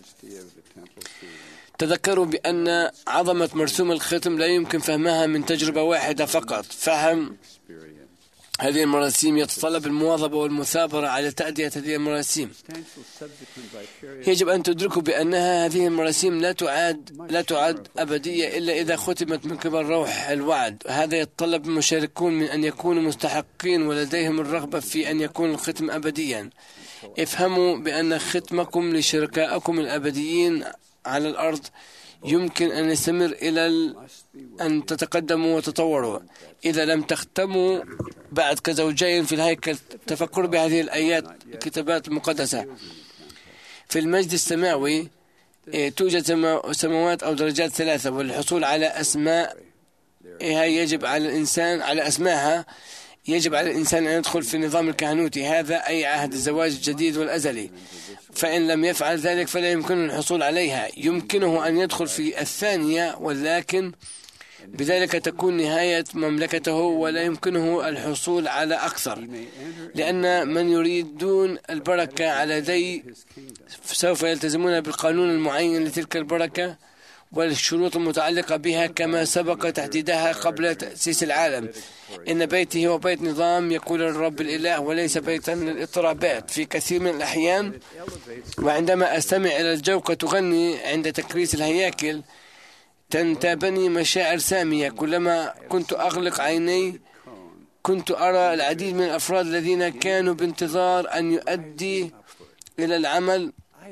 تذكروا بأن عظمة مرسوم الختم لا يمكن فهمها من تجربة واحدة فقط. فهم هذه المراسيم يتطلب المواظبة والمثابرة على تأدية هذه المراسيم. يجب أن تدركوا بأن هذه المراسيم لا تعد أبدية إلا إذا ختمت من قبل روح الوعد. هذا يتطلب المشاركون من أن يكونوا مستحقين ولديهم الرغبة في أن يكون الختم أبديا. افهموا بأن ختمكم لشركائكم الأبديين على الأرض يمكن أن يستمر إلى أن تتقدموا وتطوروا. إذا لم تختموا بعد كزوجين في الهيكل، تفكروا بهذه الآيات الكتابات المقدسة. في المجد السماوي توجد سماوات أو درجات 3، والحصول على أسماء يجب على الإنسان على أسمائها يجب على الإنسان أن يدخل في النظام الكهنوتي هذا، أي عهد الزواج الجديد والأزلي. فإن لم يفعل ذلك فلا يمكنه الحصول عليها. يمكنه أن يدخل في الثانية، ولكن بذلك تكون نهاية مملكته ولا يمكنه الحصول على أكثر، لأن من يريدون البركة على يدي سوف يلتزمون بالقانون المعين لتلك البركة والشروط المتعلقة بها كما سبق تحديدها قبل تأسيس العالم. إن بيتي هو بيت نظام، يقول الرب الإله، وليس بيتا للاضطرابات. في كثير من الأحيان وعندما أستمع إلى الجوقة تغني عند تكريس الهياكل تنتابني مشاعر سامية. كلما كنت أغلق عيني كنت أرى العديد من الأفراد الذين كانوا بانتظار أن يؤدي إلى العمل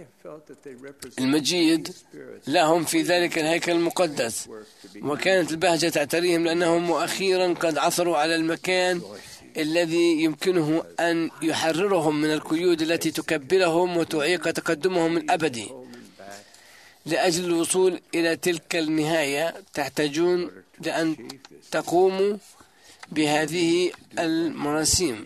المجيد لهم في ذلك الهيكل المقدس، وكانت البهجة تعتريهم لأنهم أخيرا قد عثروا على المكان الذي يمكنه أن يحررهم من القيود التي تكبلهم وتعيق تقدمهم الأبدي. لأجل الوصول إلى تلك النهاية تحتاجون لأن تقوموا بهذه المراسيم.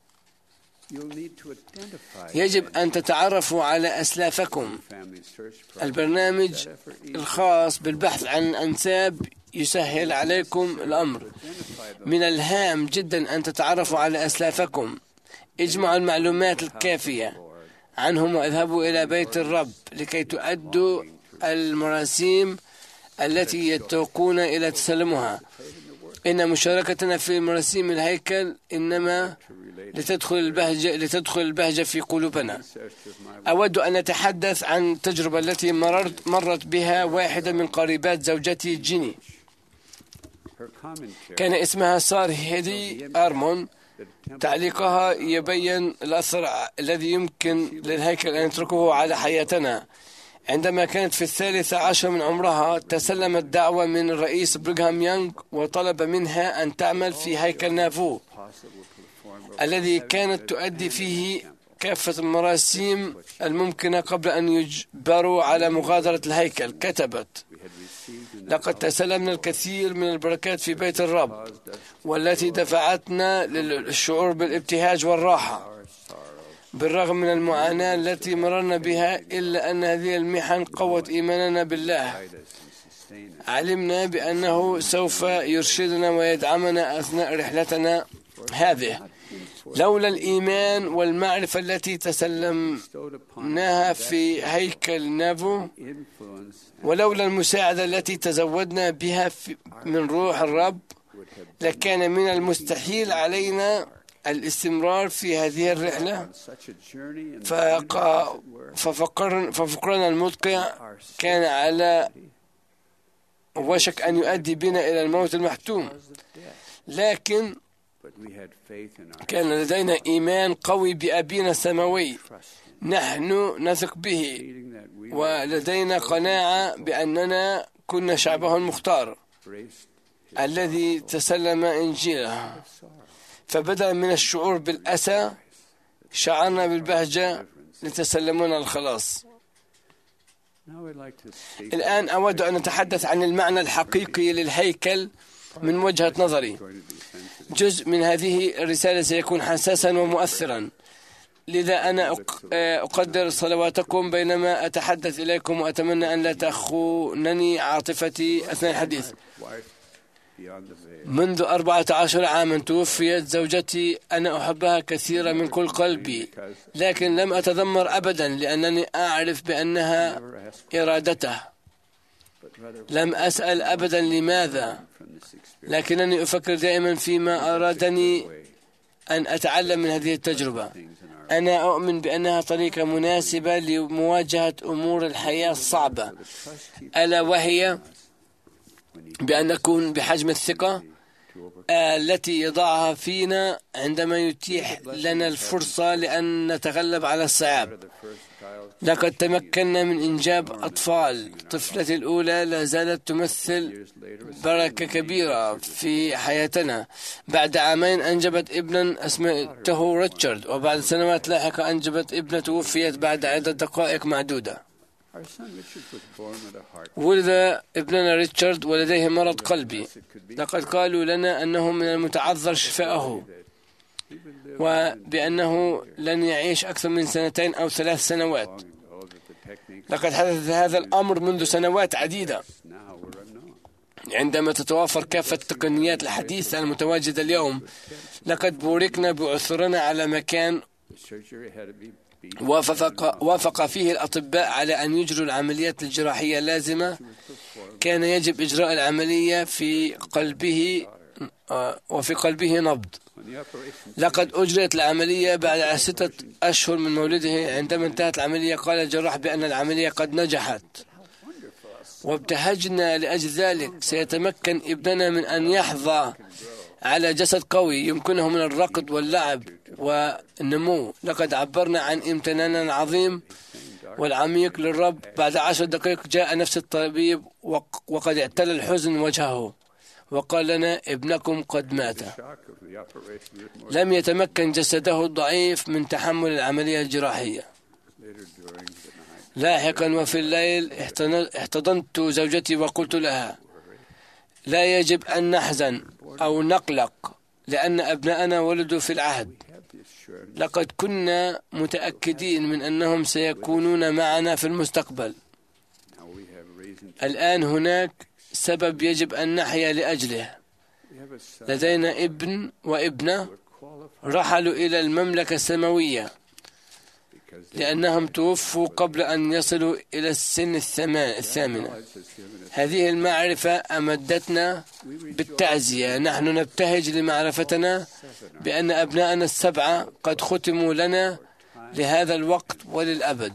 يجب أن تتعرفوا على أسلافكم. البرنامج الخاص بالبحث عن الأنساب يسهل عليكم الأمر. من الهام جدا أن تتعرفوا على أسلافكم. اجمعوا المعلومات الكافية عنهم واذهبوا إلى بيت الرب لكي تؤدوا المراسيم التي يتوقون إلى تسلمها. إن مشاركتنا في مراسيم الهيكل إنما لتدخل البهجة في قلوبنا. أود أن أتحدث عن التجربة التي مرت بها واحدة من قريبات زوجتي جيني. كان اسمها سار هيدي أرمون. تعليقها يبين الأثر الذي يمكن للهيكل أن يتركه على حياتنا. عندما كانت في 13 من عمرها تسلمت دعوة من الرئيس بريغهام يونغ وطلب منها أن تعمل في هيكل نافو الذي كانت تؤدي فيه كافة المراسيم الممكنة قبل أن يجبروا على مغادرة الهيكل. كتبت: لقد تسلمنا الكثير من البركات في بيت الرب والتي دفعتنا للشعور بالابتهاج والراحة. بالرغم من المعاناة التي مررنا بها إلا أن هذه المحن قوت إيماننا بالله. علمنا بأنه سوف يرشدنا ويدعمنا أثناء رحلتنا هذه. لولا الإيمان والمعرفة التي تسلمناها في هيكل نافو، ولولا المساعدة التي تزودنا بها من روح الرب، لكان من المستحيل علينا الاستمرار في هذه الرحلة. ففقرنا المدقع كان على وشك أن يؤدي بنا إلى الموت المحتوم، لكن كان لدينا إيمان قوي بأبينا السماوي. نحن نثق به ولدينا قناعة بأننا كنا شعبه المختار الذي تسلم إنجيله. فبدلا من الشعور بالأسى شعرنا بالبهجة لتسلمنا الخلاص. الآن أود أن أتحدث عن المعنى الحقيقي للهيكل من وجهة نظري. جزء من هذه الرسالة سيكون حساسا ومؤثرا، لذا أنا أقدر صلواتكم بينما أتحدث إليكم، وأتمنى أن لا تخونني عاطفتي أثناء الحديث. منذ 14 عاما توفيت زوجتي. أنا أحبها كثيرا من كل قلبي، لكن لم أتذمر أبدا لأنني أعرف بأنها إرادته. لم أسأل أبدا لماذا، لكنني أفكر دائما فيما أرادني أن أتعلم من هذه التجربة. أنا أؤمن بأنها طريقة مناسبة لمواجهة أمور الحياة الصعبة، ألا وهي بأن نكون بحجم الثقة التي يضعها فينا عندما يتيح لنا الفرصة لأن نتغلب على الصعاب. لقد تمكنا من إنجاب أطفال. طفلتي الأولى لا زالت تمثل بركة كبيرة في حياتنا. بعد عامين أنجبت ابنا اسمه ريتشارد، وبعد سنوات لاحقة أنجبت ابنة توفيت بعد عدة دقائق معدودة. ولد ابننا ريتشارد ولديه مرض قلبي. لقد قالوا لنا أنه من المتعذر شفاءه. وبأنه لن يعيش أكثر من 2 أو 3 سنوات. لقد حدث هذا الأمر منذ سنوات عديدة. عندما تتوافر كافة التقنيات الحديثة المتواجدة اليوم، لقد بوركنا بعثورنا على مكان وافق فيه الأطباء على أن يجروا العمليات الجراحية اللازمة. كان يجب إجراء العملية في قلبه وفي قلبه نبض. لقد أجريت العملية بعد 6 أشهر من مولده. عندما انتهت العملية قال الجراح بأن العملية قد نجحت، وابتهجنا لأجل ذلك. سيتمكن ابننا من أن يحظى على جسد قوي يمكنه من الركض واللعب والنمو. لقد عبرنا عن امتناننا العظيم والعميق للرب. بعد 10 دقائق جاء نفس الطبيب وقد اعتل الحزن وجهه وقال لنا ابنكم قد مات. لم يتمكن جسده الضعيف من تحمل العملية الجراحية. لاحقا وفي الليل احتضنت زوجتي وقلت لها لا يجب أن نحزن أو نقلق لأن أبناءنا ولدوا في العهد. لقد كنا متأكدين من أنهم سيكونون معنا في المستقبل. الآن هناك سبب يجب أن نحيا لأجله. لدينا ابن وابنة رحلوا إلى المملكة السماوية لأنهم توفوا قبل أن يصلوا إلى السن 8. هذه المعرفة أمدتنا بالتعزية. نحن نبتهج لمعرفتنا بأن أبناءنا 7 قد ختموا لنا لهذا الوقت وللأبد.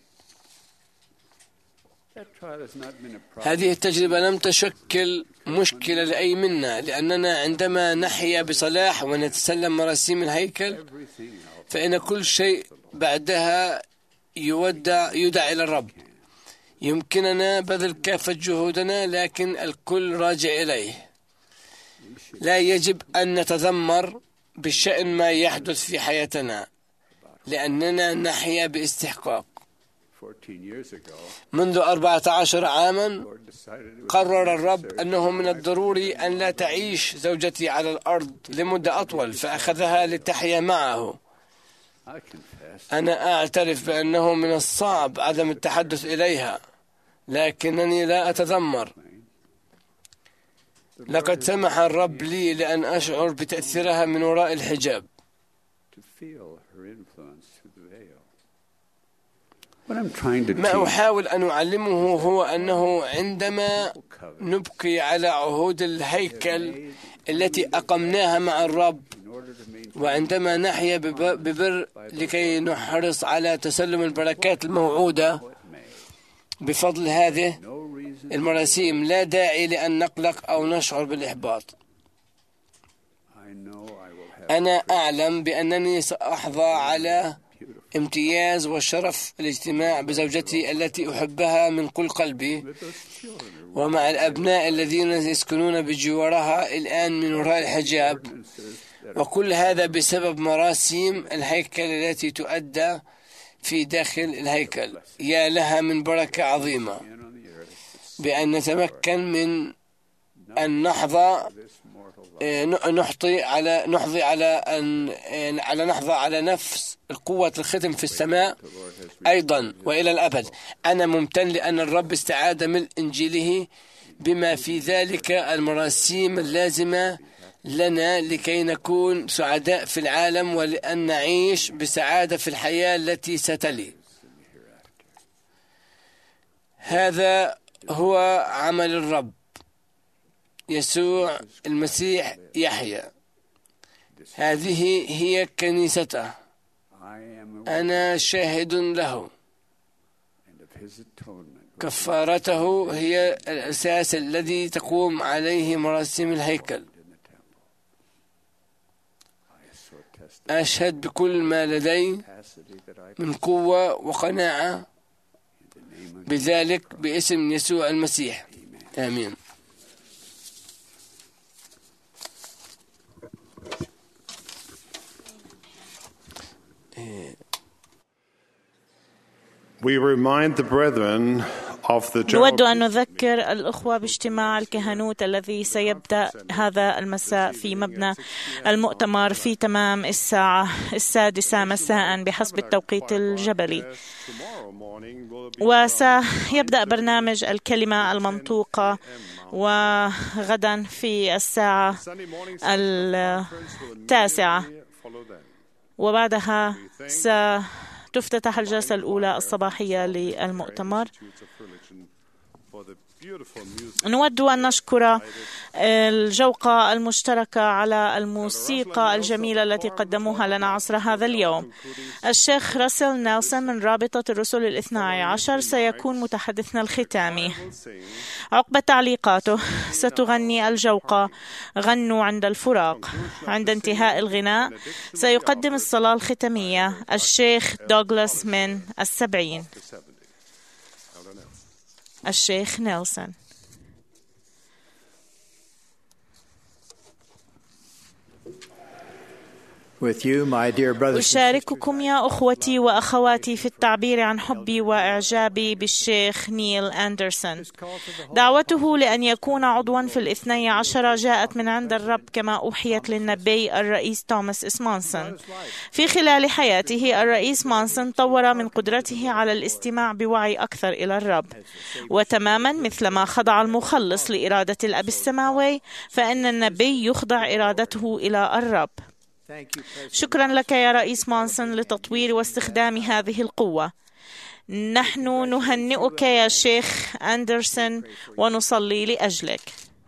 هذه التجربة لم تشكل مشكلة لأي منا، لأننا عندما نحيا بصلاح ونتسلم مراسيم الهيكل فإن كل شيء بعدها يدع إلى الرب. يمكننا بذل كافة جهودنا لكن الكل راجع إليه. لا يجب أن نتذمر بشأن ما يحدث في حياتنا لأننا نحيا باستحقاق. منذ 14 عاما قرر الرب أنه من الضروري أن لا تعيش زوجتي على الأرض لمدة أطول، فأخذها لتحيا معه. أنا أعترف بأنه من الصعب عدم التحدث إليها، لكنني لا أتذمر. لقد سمح الرب لي لأن أشعر بتأثيرها من وراء الحجاب. ما أحاول أن أعلمه هو أنه عندما نبقي على عهود الهيكل التي أقمناها مع الرب، وعندما نحيا ببر لكي نحرص على تسلم البركات الموعودة بفضل هذه المراسيم، لا داعي لأن نقلق أو نشعر بالإحباط. أنا أعلم بأنني سأحظى على امتياز وشرف الاجتماع بزوجتي التي أحبها من كل قلبي ومع الأبناء الذين يسكنون بجوارها الآن من وراء الحجاب، وكل هذا بسبب مراسيم الهيكل التي تؤدى في داخل الهيكل. يا لها من بركة عظيمة بأن نتمكن من أن نحظى على نفس القوة الختم في السماء أيضا وإلى الأبد. أنا ممتن لأن الرب استعاد من إنجيله بما في ذلك المراسيم اللازمة لنا لكي نكون سعداء في العالم ولأن نعيش بسعادة في الحياة التي ستلي. هذا هو عمل الرب يسوع المسيح يحيى. هذه هي كنيسته. أنا شاهد له. كفارته هي الأساس الذي تقوم عليه مراسيم الهيكل. أشهد بكل ما لدي من قوة وقناعة بذلك باسم يسوع المسيح. آمين. We remind the brethren نود أن نذكر الأخوة باجتماع الكهنوت الذي سيبدأ هذا المساء في مبنى المؤتمر في تمام الساعة 6 مساء بحسب التوقيت الجبلي. وسيبدأ برنامج الكلمة المنطوقة، وغدا في الساعة 9، وبعدها ستفتتح الجلسة الأولى الصباحية للمؤتمر. نود أن نشكر الجوقة المشتركة على الموسيقى الجميلة التي قدموها لنا عصر هذا اليوم. الشيخ راسل نيلسون من رابطة الرسل 12 سيكون متحدثنا الختامي. عقب تعليقاته ستغني الجوقة غنوا عند الفراق. عند انتهاء الغناء سيقدم الصلاة الختامية الشيخ دوغلاس من 70. الشيخ نيلسون. أشارككم يا أخوتي وأخواتي في التعبير عن حبي وإعجابي بالشيخ نيل أندرسون. دعوته لأن يكون عضوا في 12 جاءت من عند الرب كما أوحيت للنبي الرئيس توماس إس مونسون. في خلال حياته الرئيس مونسون طور من قدرته على الاستماع بوعي أكثر إلى الرب، وتماما مثلما خضع المخلص لإرادة الأب السماوي فإن النبي يخضع إرادته إلى الرب. شكرا لك يا رئيس مونسون لتطوير واستخدام هذه القوة. نحن نهنئك يا شيخ أندرسون ونصلي لأجلك.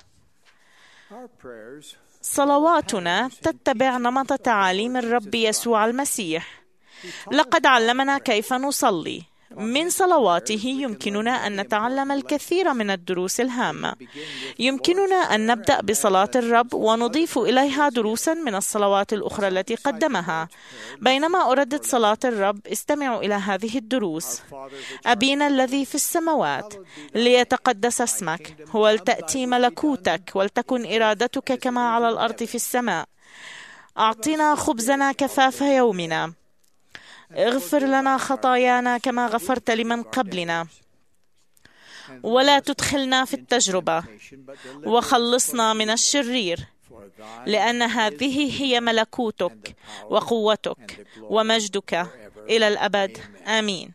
صلواتنا تتبع نمط تعاليم الرب يسوع المسيح. لقد علمنا كيف نصلي. من صلواته يمكننا أن نتعلم الكثير من الدروس الهامة. يمكننا أن نبدأ بصلاة الرب ونضيف إليها دروسا من الصلوات الأخرى التي قدمها. بينما أردد صلاة الرب استمعوا إلى هذه الدروس. أبينا الذي في السماوات، ليتقدس اسمك، ولتأتي ملكوتك، ولتكن إرادتك كما على الأرض في السماء. أعطنا خبزنا كفاف يومنا. اغفر لنا خطايانا كما غفرت لمن قبلنا، ولا تدخلنا في التجربة، وخلصنا من الشرير، لأن هذه هي ملكوتك وقوتك ومجدك إلى الأبد. آمين.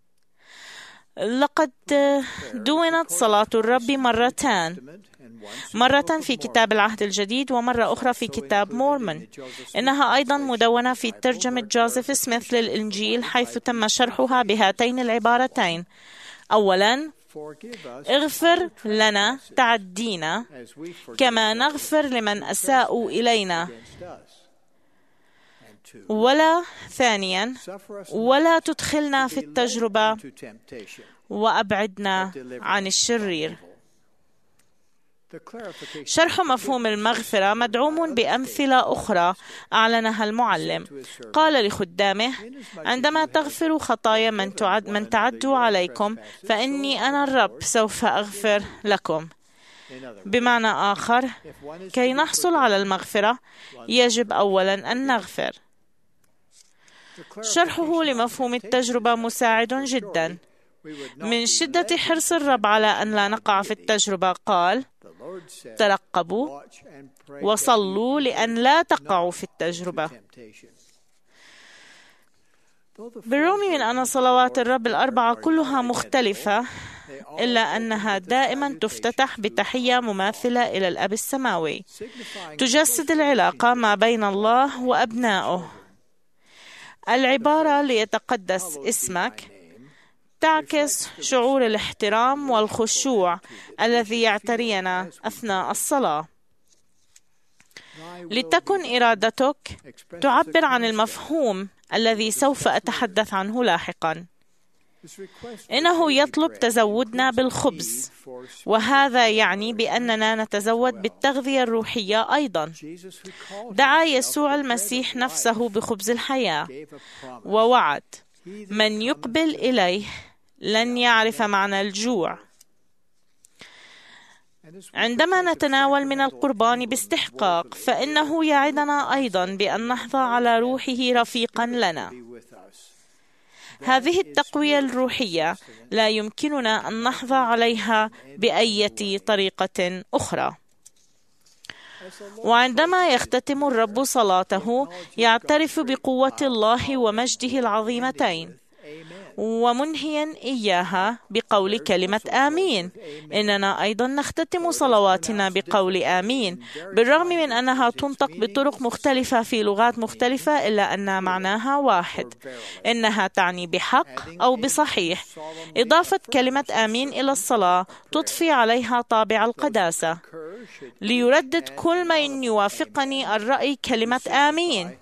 لقد دونت صلاة الرب مرتان، مرة في كتاب العهد الجديد ومرة أخرى في كتاب مورمون. إنها أيضا مدونة في ترجمة جوزيف سميث للإنجيل، حيث تم شرحها بهاتين العبارتين: أولا، اغفر لنا تعدينا كما نغفر لمن أساءوا إلينا. ولا ثانيا، ولا تدخلنا في التجربة وأبعدنا عن الشرير. شرح مفهوم المغفرة مدعوم بأمثلة أخرى أعلنها المعلم. قال لخدامه: عندما تغفروا خطايا من تعدوا عليكم فإني أنا الرب سوف أغفر لكم. بمعنى آخر، كي نحصل على المغفرة يجب أولا أن نغفر. شرحه لمفهوم التجربة مساعد جدا. من شدة حرص الرب على أن لا نقع في التجربة قال: ترقبوا وصلوا لأن لا تقعوا في التجربة. بالرغم من أن صلوات الرب الأربعة كلها مختلفة، إلا أنها دائما تفتتح بتحية مماثلة إلى الأب السماوي، تجسد العلاقة ما بين الله وأبنائه. العبارة ليتقدس اسمك تعكس شعور الاحترام والخشوع الذي يعترينا أثناء الصلاة. لتكن إرادتك تعبر عن المفهوم الذي سوف أتحدث عنه لاحقا. إنه يطلب تزودنا بالخبز، وهذا يعني بأننا نتزود بالتغذية الروحية أيضا. دعا يسوع المسيح نفسه بخبز الحياة، ووعد: من يقبل إليه لن يعرف معنى الجوع. عندما نتناول من القربان باستحقاق فإنه يعدنا أيضا بأن نحظى على روحه رفيقا لنا. هذه التقوية الروحية لا يمكننا أن نحظى عليها بأي طريقة أخرى. وعندما يختتم الرب صلاته يعترف بقوة الله ومجده العظيمتين، ومنهيا إياها بقول كلمة آمين. إننا أيضا نختتم صلواتنا بقول آمين، بالرغم من أنها تنطق بطرق مختلفة في لغات مختلفة، إلا أن معناها واحد، إنها تعني بحق أو بصحيح. إضافة كلمة آمين إلى الصلاة تضفي عليها طابع القداسة. ليردد كل من يوافقني الرأي كلمة آمين.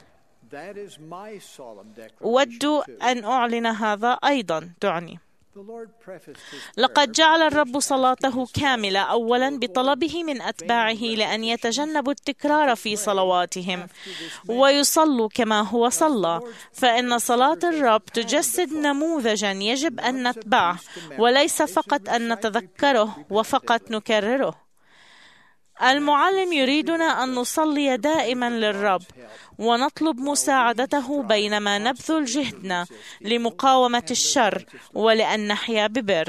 أود أن أعلن هذا أيضا تعني. لقد جعل الرب صلاته كاملة أولا بطلبه من أتباعه لأن يتجنبوا التكرار في صلواتهم ويصلوا كما هو صلى، فإن صلاة الرب تجسد نموذجا يجب أن نتبعه، وليس فقط أن نتذكره وفقط نكرره. المعلم يريدنا أن نصلي دائما للرب ونطلب مساعدته بينما نبذل جهدنا لمقاومة الشر ولأن نحيا ببر.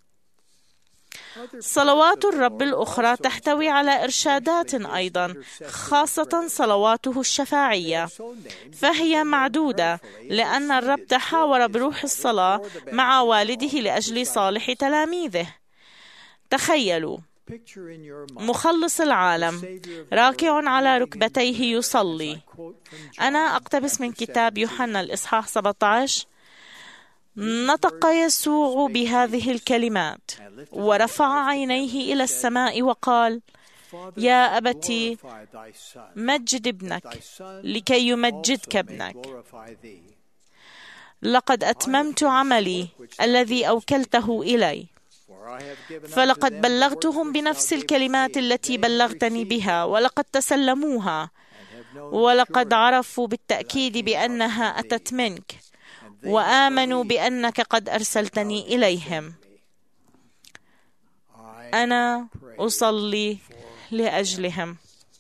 صلوات الرب الأخرى تحتوي على إرشادات أيضا، خاصة صلواته الشفاعية، فهي معدودة لأن الرب تحاور بروح الصلاة مع والده لأجل صالح تلاميذه. تخيلوا مخلص العالم راكع على ركبتيه يصلي. أنا أقتبس من كتاب يوحنا الإصحاح 17. نطق يسوع بهذه الكلمات ورفع عينيه إلى السماء وقال: يا أبتي مجد ابنك لكي يمجدك ابنك. لقد أتممت عملي الذي أوكلته إلي، فلقد بلغتهم بنفس الكلمات التي بلغتني بها، ولقد تسلموها، ولقد عرفوا بالتأكيد بأنها أتت منك، وآمنوا بأنك قد أرسلتني إليهم. أنا أصلي لأجلهم.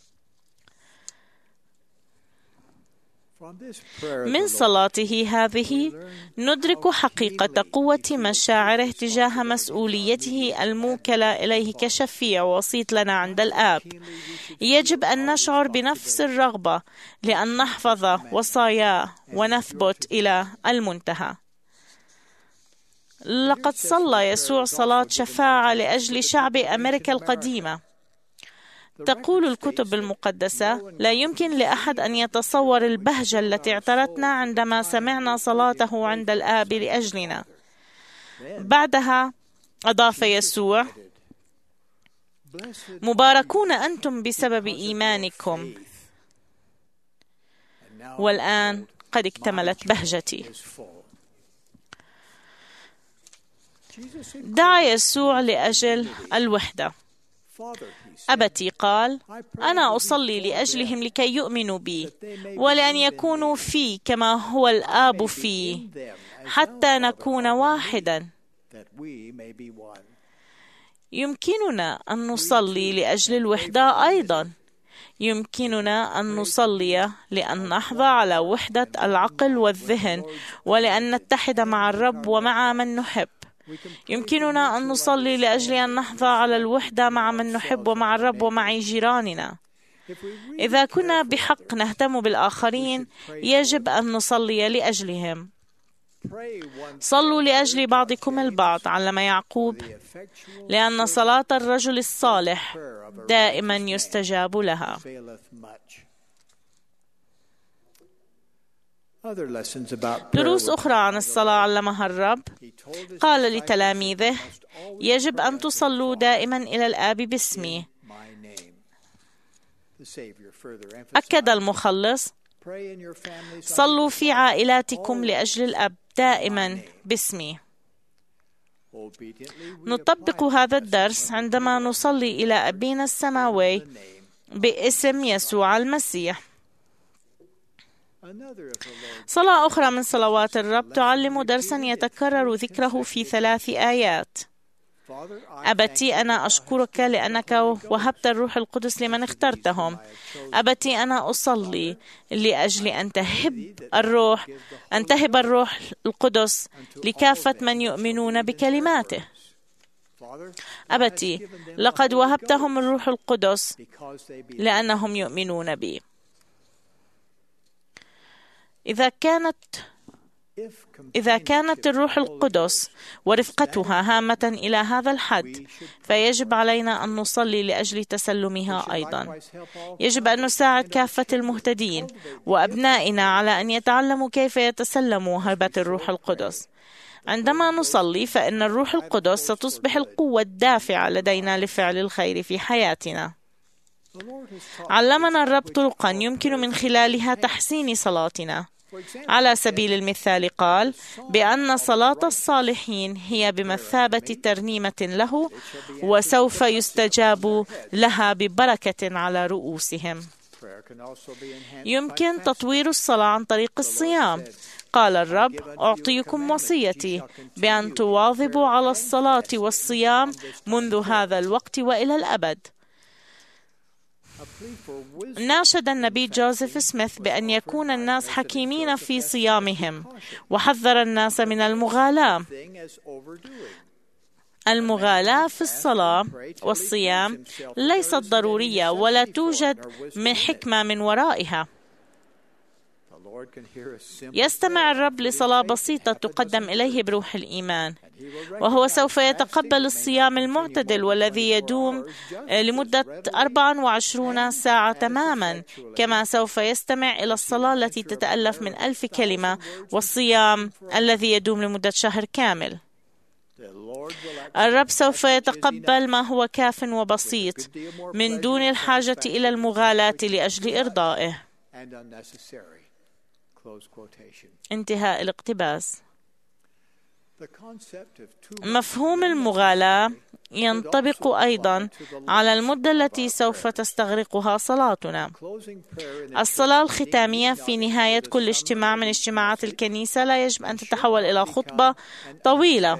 من صلاته هذه ندرك حقيقة قوة مشاعره تجاه مسؤوليته الموكلة إليه كشفيع ووسيط لنا عند الآب. يجب أن نشعر بنفس الرغبة لأن نحفظ وصاياه ونثبت إلى المنتهى. لقد صلى يسوع صلاة شفاعة لأجل شعب أمريكا القديمة. تقول الكتب المقدسة: لا يمكن لأحد أن يتصور البهجة التي اعترتنا عندما سمعنا صلاته عند الآب لأجلنا. بعدها أضاف يسوع: مباركون أنتم بسبب إيمانكم، والآن قد اكتملت بهجتي. دعا يسوع لأجل الوحدة. أبتي قال: أنا أصلي لأجلهم لكي يؤمنوا بي، ولأن يكونوا في كما هو الآب في، حتى نكون واحدا. يمكننا أن نصلي لأجل الوحدة أيضا. يمكننا أن نصلي لأن نحظى على وحدة العقل والذهن، ولأن نتحد مع الرب ومع من نحب. يمكننا أن نصلي لأجل أن نحظى على الوحدة مع من نحب ومع الرب ومع جيراننا. إذا كنا بحق نهتم بالآخرين يجب أن نصلي لأجلهم. صلوا لأجل بعضكم البعض، علم يعقوب، لأن صلاة الرجل الصالح دائما يستجاب لها. دروس أخرى عن الصلاة علمها الرب. قال لتلاميذه: يجب أن تصلوا دائما إلى الآب باسمي. أكد المخلص: صلوا في عائلاتكم لأجل الأب دائما باسمي. نطبق هذا الدرس عندما نصلي إلى أبينا السماوي باسم يسوع المسيح. صلاة أخرى من صلوات الرب تعلم درسا يتكرر ذكره في 3 آيات. أبتي أنا أشكرك لأنك وهبت الروح القدس لمن اخترتهم. أبتي أنا أصلي لأجل أن تهب الروح القدس لكافة من يؤمنون بكلماته. أبتي لقد وهبتهم الروح القدس لأنهم يؤمنون بي. إذا كانت الروح القدس ورفقتها هامة إلى هذا الحد، فيجب علينا أن نصلي لأجل تسلمها أيضا. يجب أن نساعد كافة المهتدين وأبنائنا على أن يتعلموا كيف يتسلموا هبة الروح القدس. عندما نصلي فإن الروح القدس ستصبح القوة الدافعة لدينا لفعل الخير في حياتنا. علمنا الرب طرقا يمكن من خلالها تحسين صلاتنا. على سبيل المثال قال بأن صلاة الصالحين هي بمثابة ترنيمة له، وسوف يستجاب لها ببركة على رؤوسهم. يمكن تطوير الصلاة عن طريق الصيام. قال الرب أعطيكم وصيتي بأن تواظبوا على الصلاة والصيام منذ هذا الوقت وإلى الأبد. ناشد النبي جوزيف سميث بأن يكون الناس حكيمين في صيامهم، وحذر الناس من المغالاة. المغالاة في الصلاة والصيام ليست ضرورية ولا توجد من حكمة من ورائها. يستمع الرب لصلاة بسيطة تقدم إليه بروح الإيمان، وهو سوف يتقبل الصيام المعتدل والذي يدوم لمدة 24 ساعة تماما، كما سوف يستمع إلى الصلاة التي تتألف من 1000 كلمة والصيام الذي يدوم لمدة شهر كامل. الرب سوف يتقبل ما هو كاف وبسيط من دون الحاجة إلى المغالاة لأجل إرضائه. انتهاء الاقتباس. مفهوم المغالاة ينطبق أيضا على المدة التي سوف تستغرقها صلاتنا. الصلاة الختامية في نهاية كل اجتماع من اجتماعات الكنيسة لا يجب أن تتحول إلى خطبة طويلة.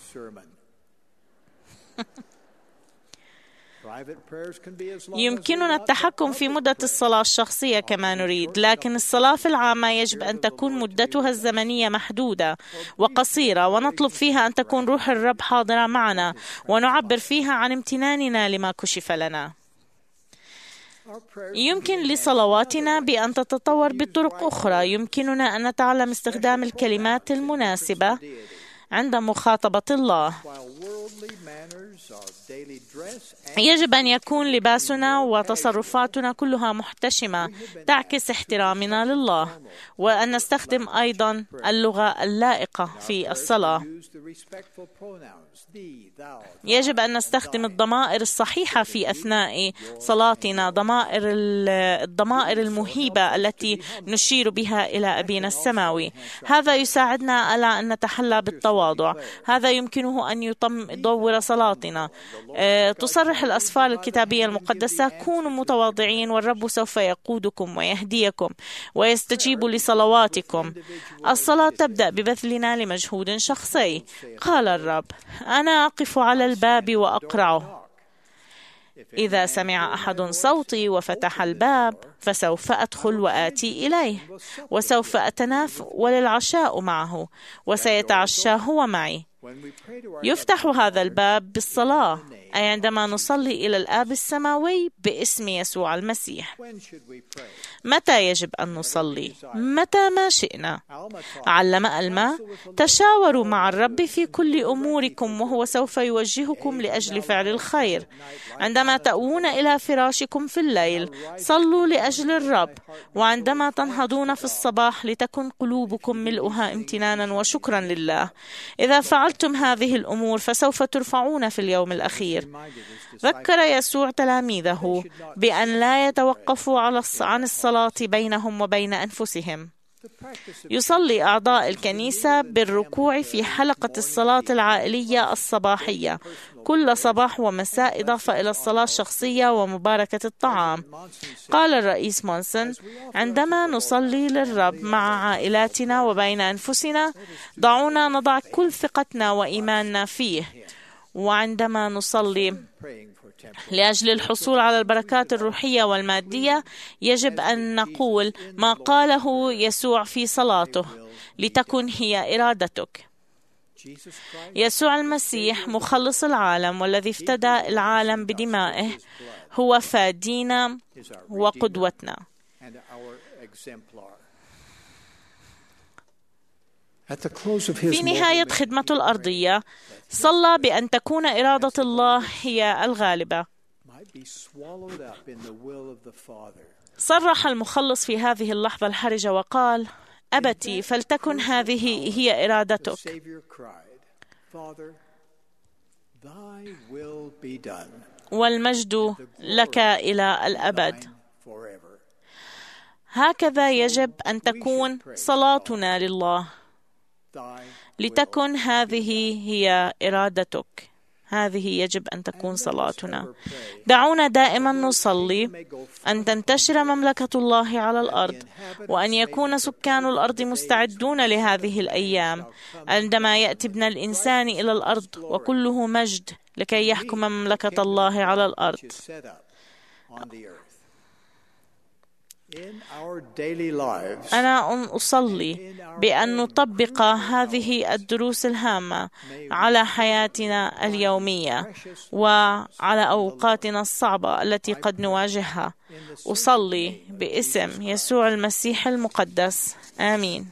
يمكننا التحكم في مدة الصلاة الشخصية كما نريد، لكن الصلاة في العامة يجب أن تكون مدتها الزمنية محدودة وقصيرة، ونطلب فيها أن تكون روح الرب حاضرة معنا، ونعبر فيها عن امتناننا لما كشف لنا. يمكن لصلواتنا بأن تتطور بطرق أخرى. يمكننا أن نتعلم استخدام الكلمات المناسبة عند مخاطبة الله. يجب أن يكون لباسنا وتصرفاتنا كلها محتشمة تعكس احترامنا لله، وأن نستخدم أيضا اللغة اللائقة في الصلاة. يجب أن نستخدم الضمائر الصحيحة في أثناء صلاتنا، الضمائر المهيبة التي نشير بها إلى أبينا السماوي. هذا يساعدنا على أن نتحلى بالتواضع. هذا يمكنه أن يطور صلاتنا. تصرح الأسفار الكتابية المقدسة: كونوا متواضعين والرب سوف يقودكم ويهديكم ويستجيب لصلواتكم. الصلاة تبدأ ببذلنا لمجهود شخصي. قال الرب: أنا أقف على الباب وأقرع. إذا سمع أحد صوتي وفتح الباب فسوف أدخل وآتي إليه، وسوف أتناول العشاء معه وسيتعشى هو معي. يفتح هذا الباب بالصلاة، أي عندما نصلي إلى الآب السماوي باسم يسوع المسيح. متى يجب أن نصلي؟ متى ما شئنا. علم ألما: تشاوروا مع الرب في كل أموركم وهو سوف يوجهكم لأجل فعل الخير. عندما تأوون إلى فراشكم في الليل صلوا لأجل الرب، وعندما تنهضون في الصباح لتكن قلوبكم ملؤها امتنانا وشكرا لله. إذا فعلتم هذه الأمور فسوف ترفعون في اليوم الأخير. ذكر يسوع تلاميذه بأن لا يتوقفوا عن الصلاة بينهم وبين أنفسهم. يصلي أعضاء الكنيسة بالركوع في حلقة الصلاة العائلية الصباحية كل صباح ومساء، إضافة إلى الصلاة الشخصية ومباركة الطعام. قال الرئيس مونسون: عندما نصلي للرب مع عائلاتنا وبين أنفسنا، ضعونا نضع كل ثقتنا وإيماننا فيه، وعندما نصلي لأجل الحصول على البركات الروحية والمادية يجب أن نقول ما قاله يسوع في صلاته: لتكن هي إرادتك. يسوع المسيح مخلص العالم والذي افتدى العالم بدمائه هو فادينا وقدوتنا. في نهاية خدمته الأرضية صلى بأن تكون إرادة الله هي الغالبة. صرح المخلص في هذه اللحظة الحرجة وقال: أبتي فلتكن هذه هي إرادتك. والمجد لك إلى الأبد. هكذا يجب أن تكون صلاتنا لله: لتكن هذه هي إرادتك. هذه يجب أن تكون صلاتنا. دعونا دائما نصلي أن تنتشر مملكة الله على الأرض، وأن يكون سكان الأرض مستعدون لهذه الأيام عندما يأتي ابن الإنسان إلى الأرض وكله مجد لكي يحكم مملكة الله على الأرض. أنا أصلي بأن نطبق هذه الدروس الهامة على حياتنا اليومية وعلى أوقاتنا الصعبة التي قد نواجهها. أصلي باسم يسوع المسيح المقدس. آمين.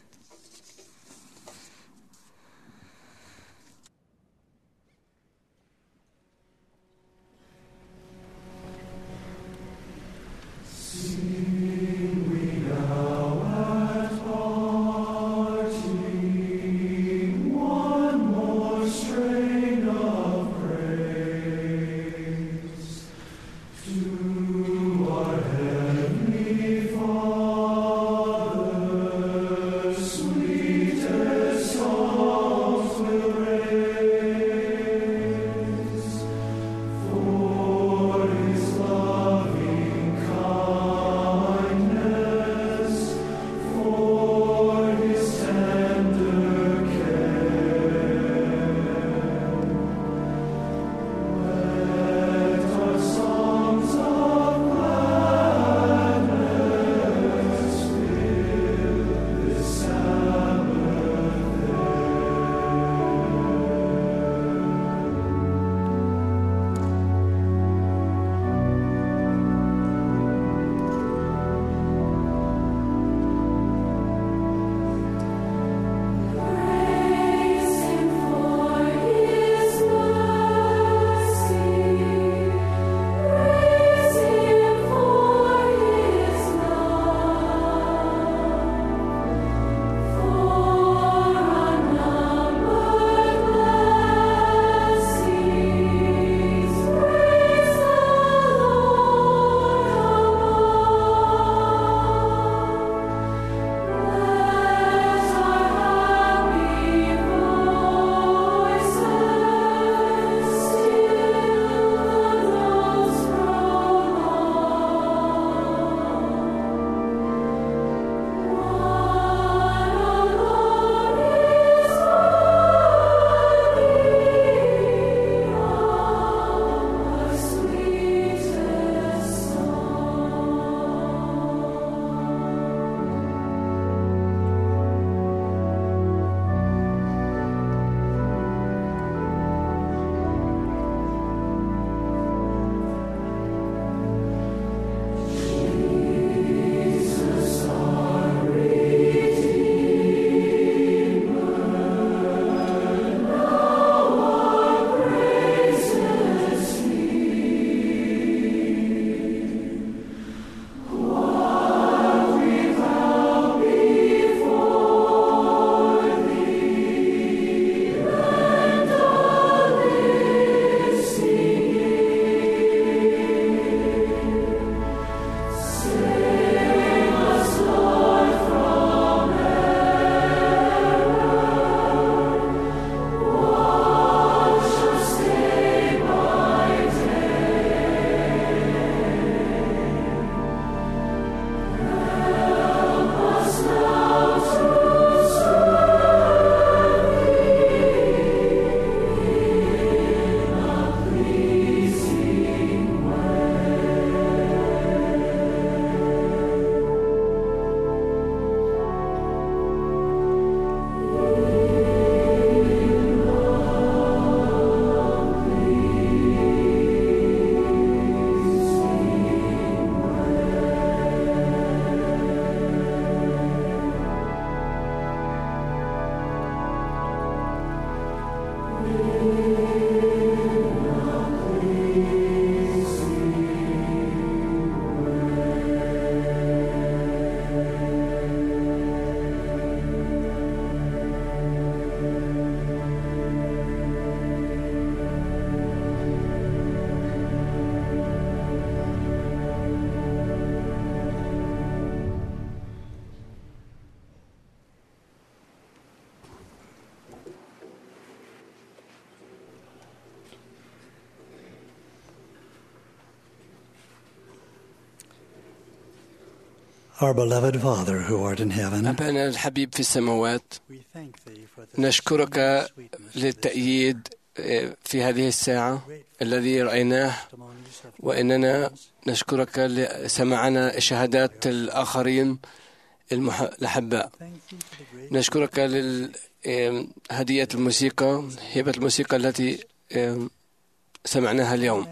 Our beloved Father who art in heaven, أبانا الحبيب في السماوات، we thank thee for the نشكرك للتأييد في هذه الساعة الذي رأيناه، وإننا نشكرك لسمعنا شهادات الآخرين الأحباء. نشكرك لهدية الموسيقى، هبة الموسيقى التي سمعناها اليوم،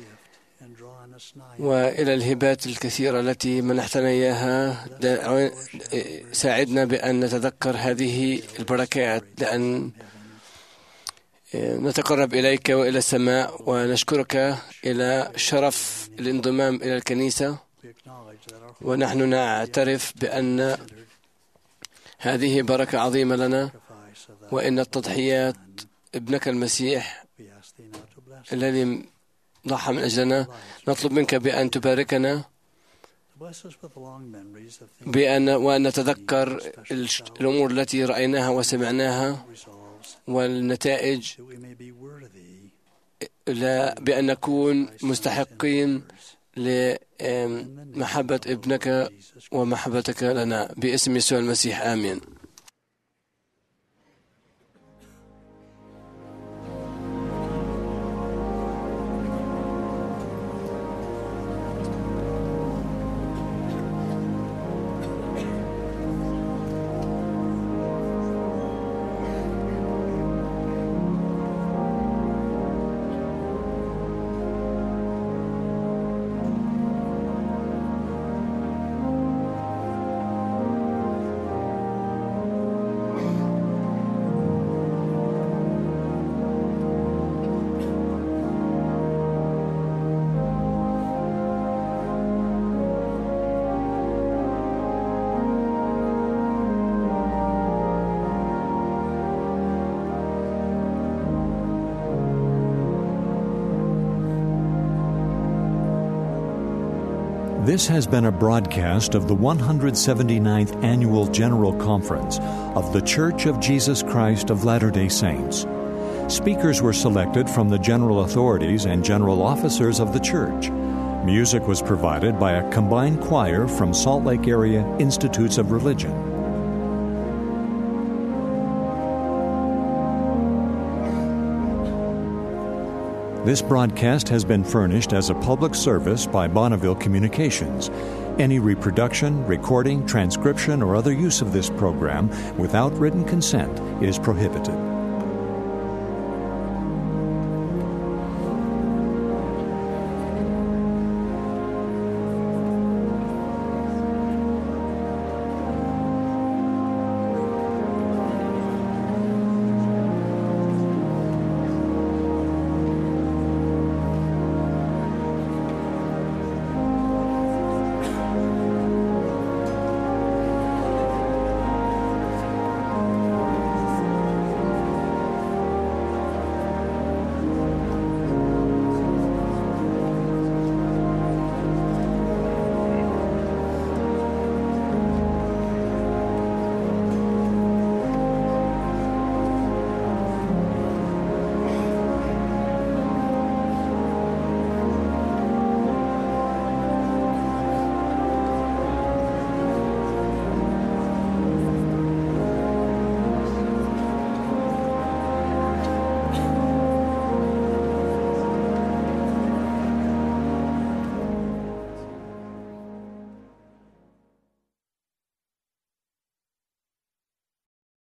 وإلى الهبات الكثيرة التي منحتنا إياها. ساعدنا بأن نتذكر هذه البركات، لأن نتقرب إليك وإلى السماء. ونشكرك إلى شرف الانضمام إلى الكنيسة، ونحن نعترف بأن هذه بركة عظيمة لنا، وإن التضحيات ابنك المسيح الذي ضحى من أجلنا. نطلب منك بأن تباركنا وأن نتذكر الأمور التي رأيناها وسمعناها والنتائج، بأن نكون مستحقين لمحبة ابنك ومحبتك لنا، باسم يسوع المسيح، آمين. This has been a broadcast of the 179th Annual General Conference of The Church of Jesus Christ of Latter-day Saints. Speakers were selected from the general authorities and general officers of the church. Music was provided by a combined choir from Salt Lake Area Institutes of Religion. This broadcast has been furnished as a public service by Bonneville Communications. Any reproduction, recording, transcription, or other use of this program without written consent is prohibited.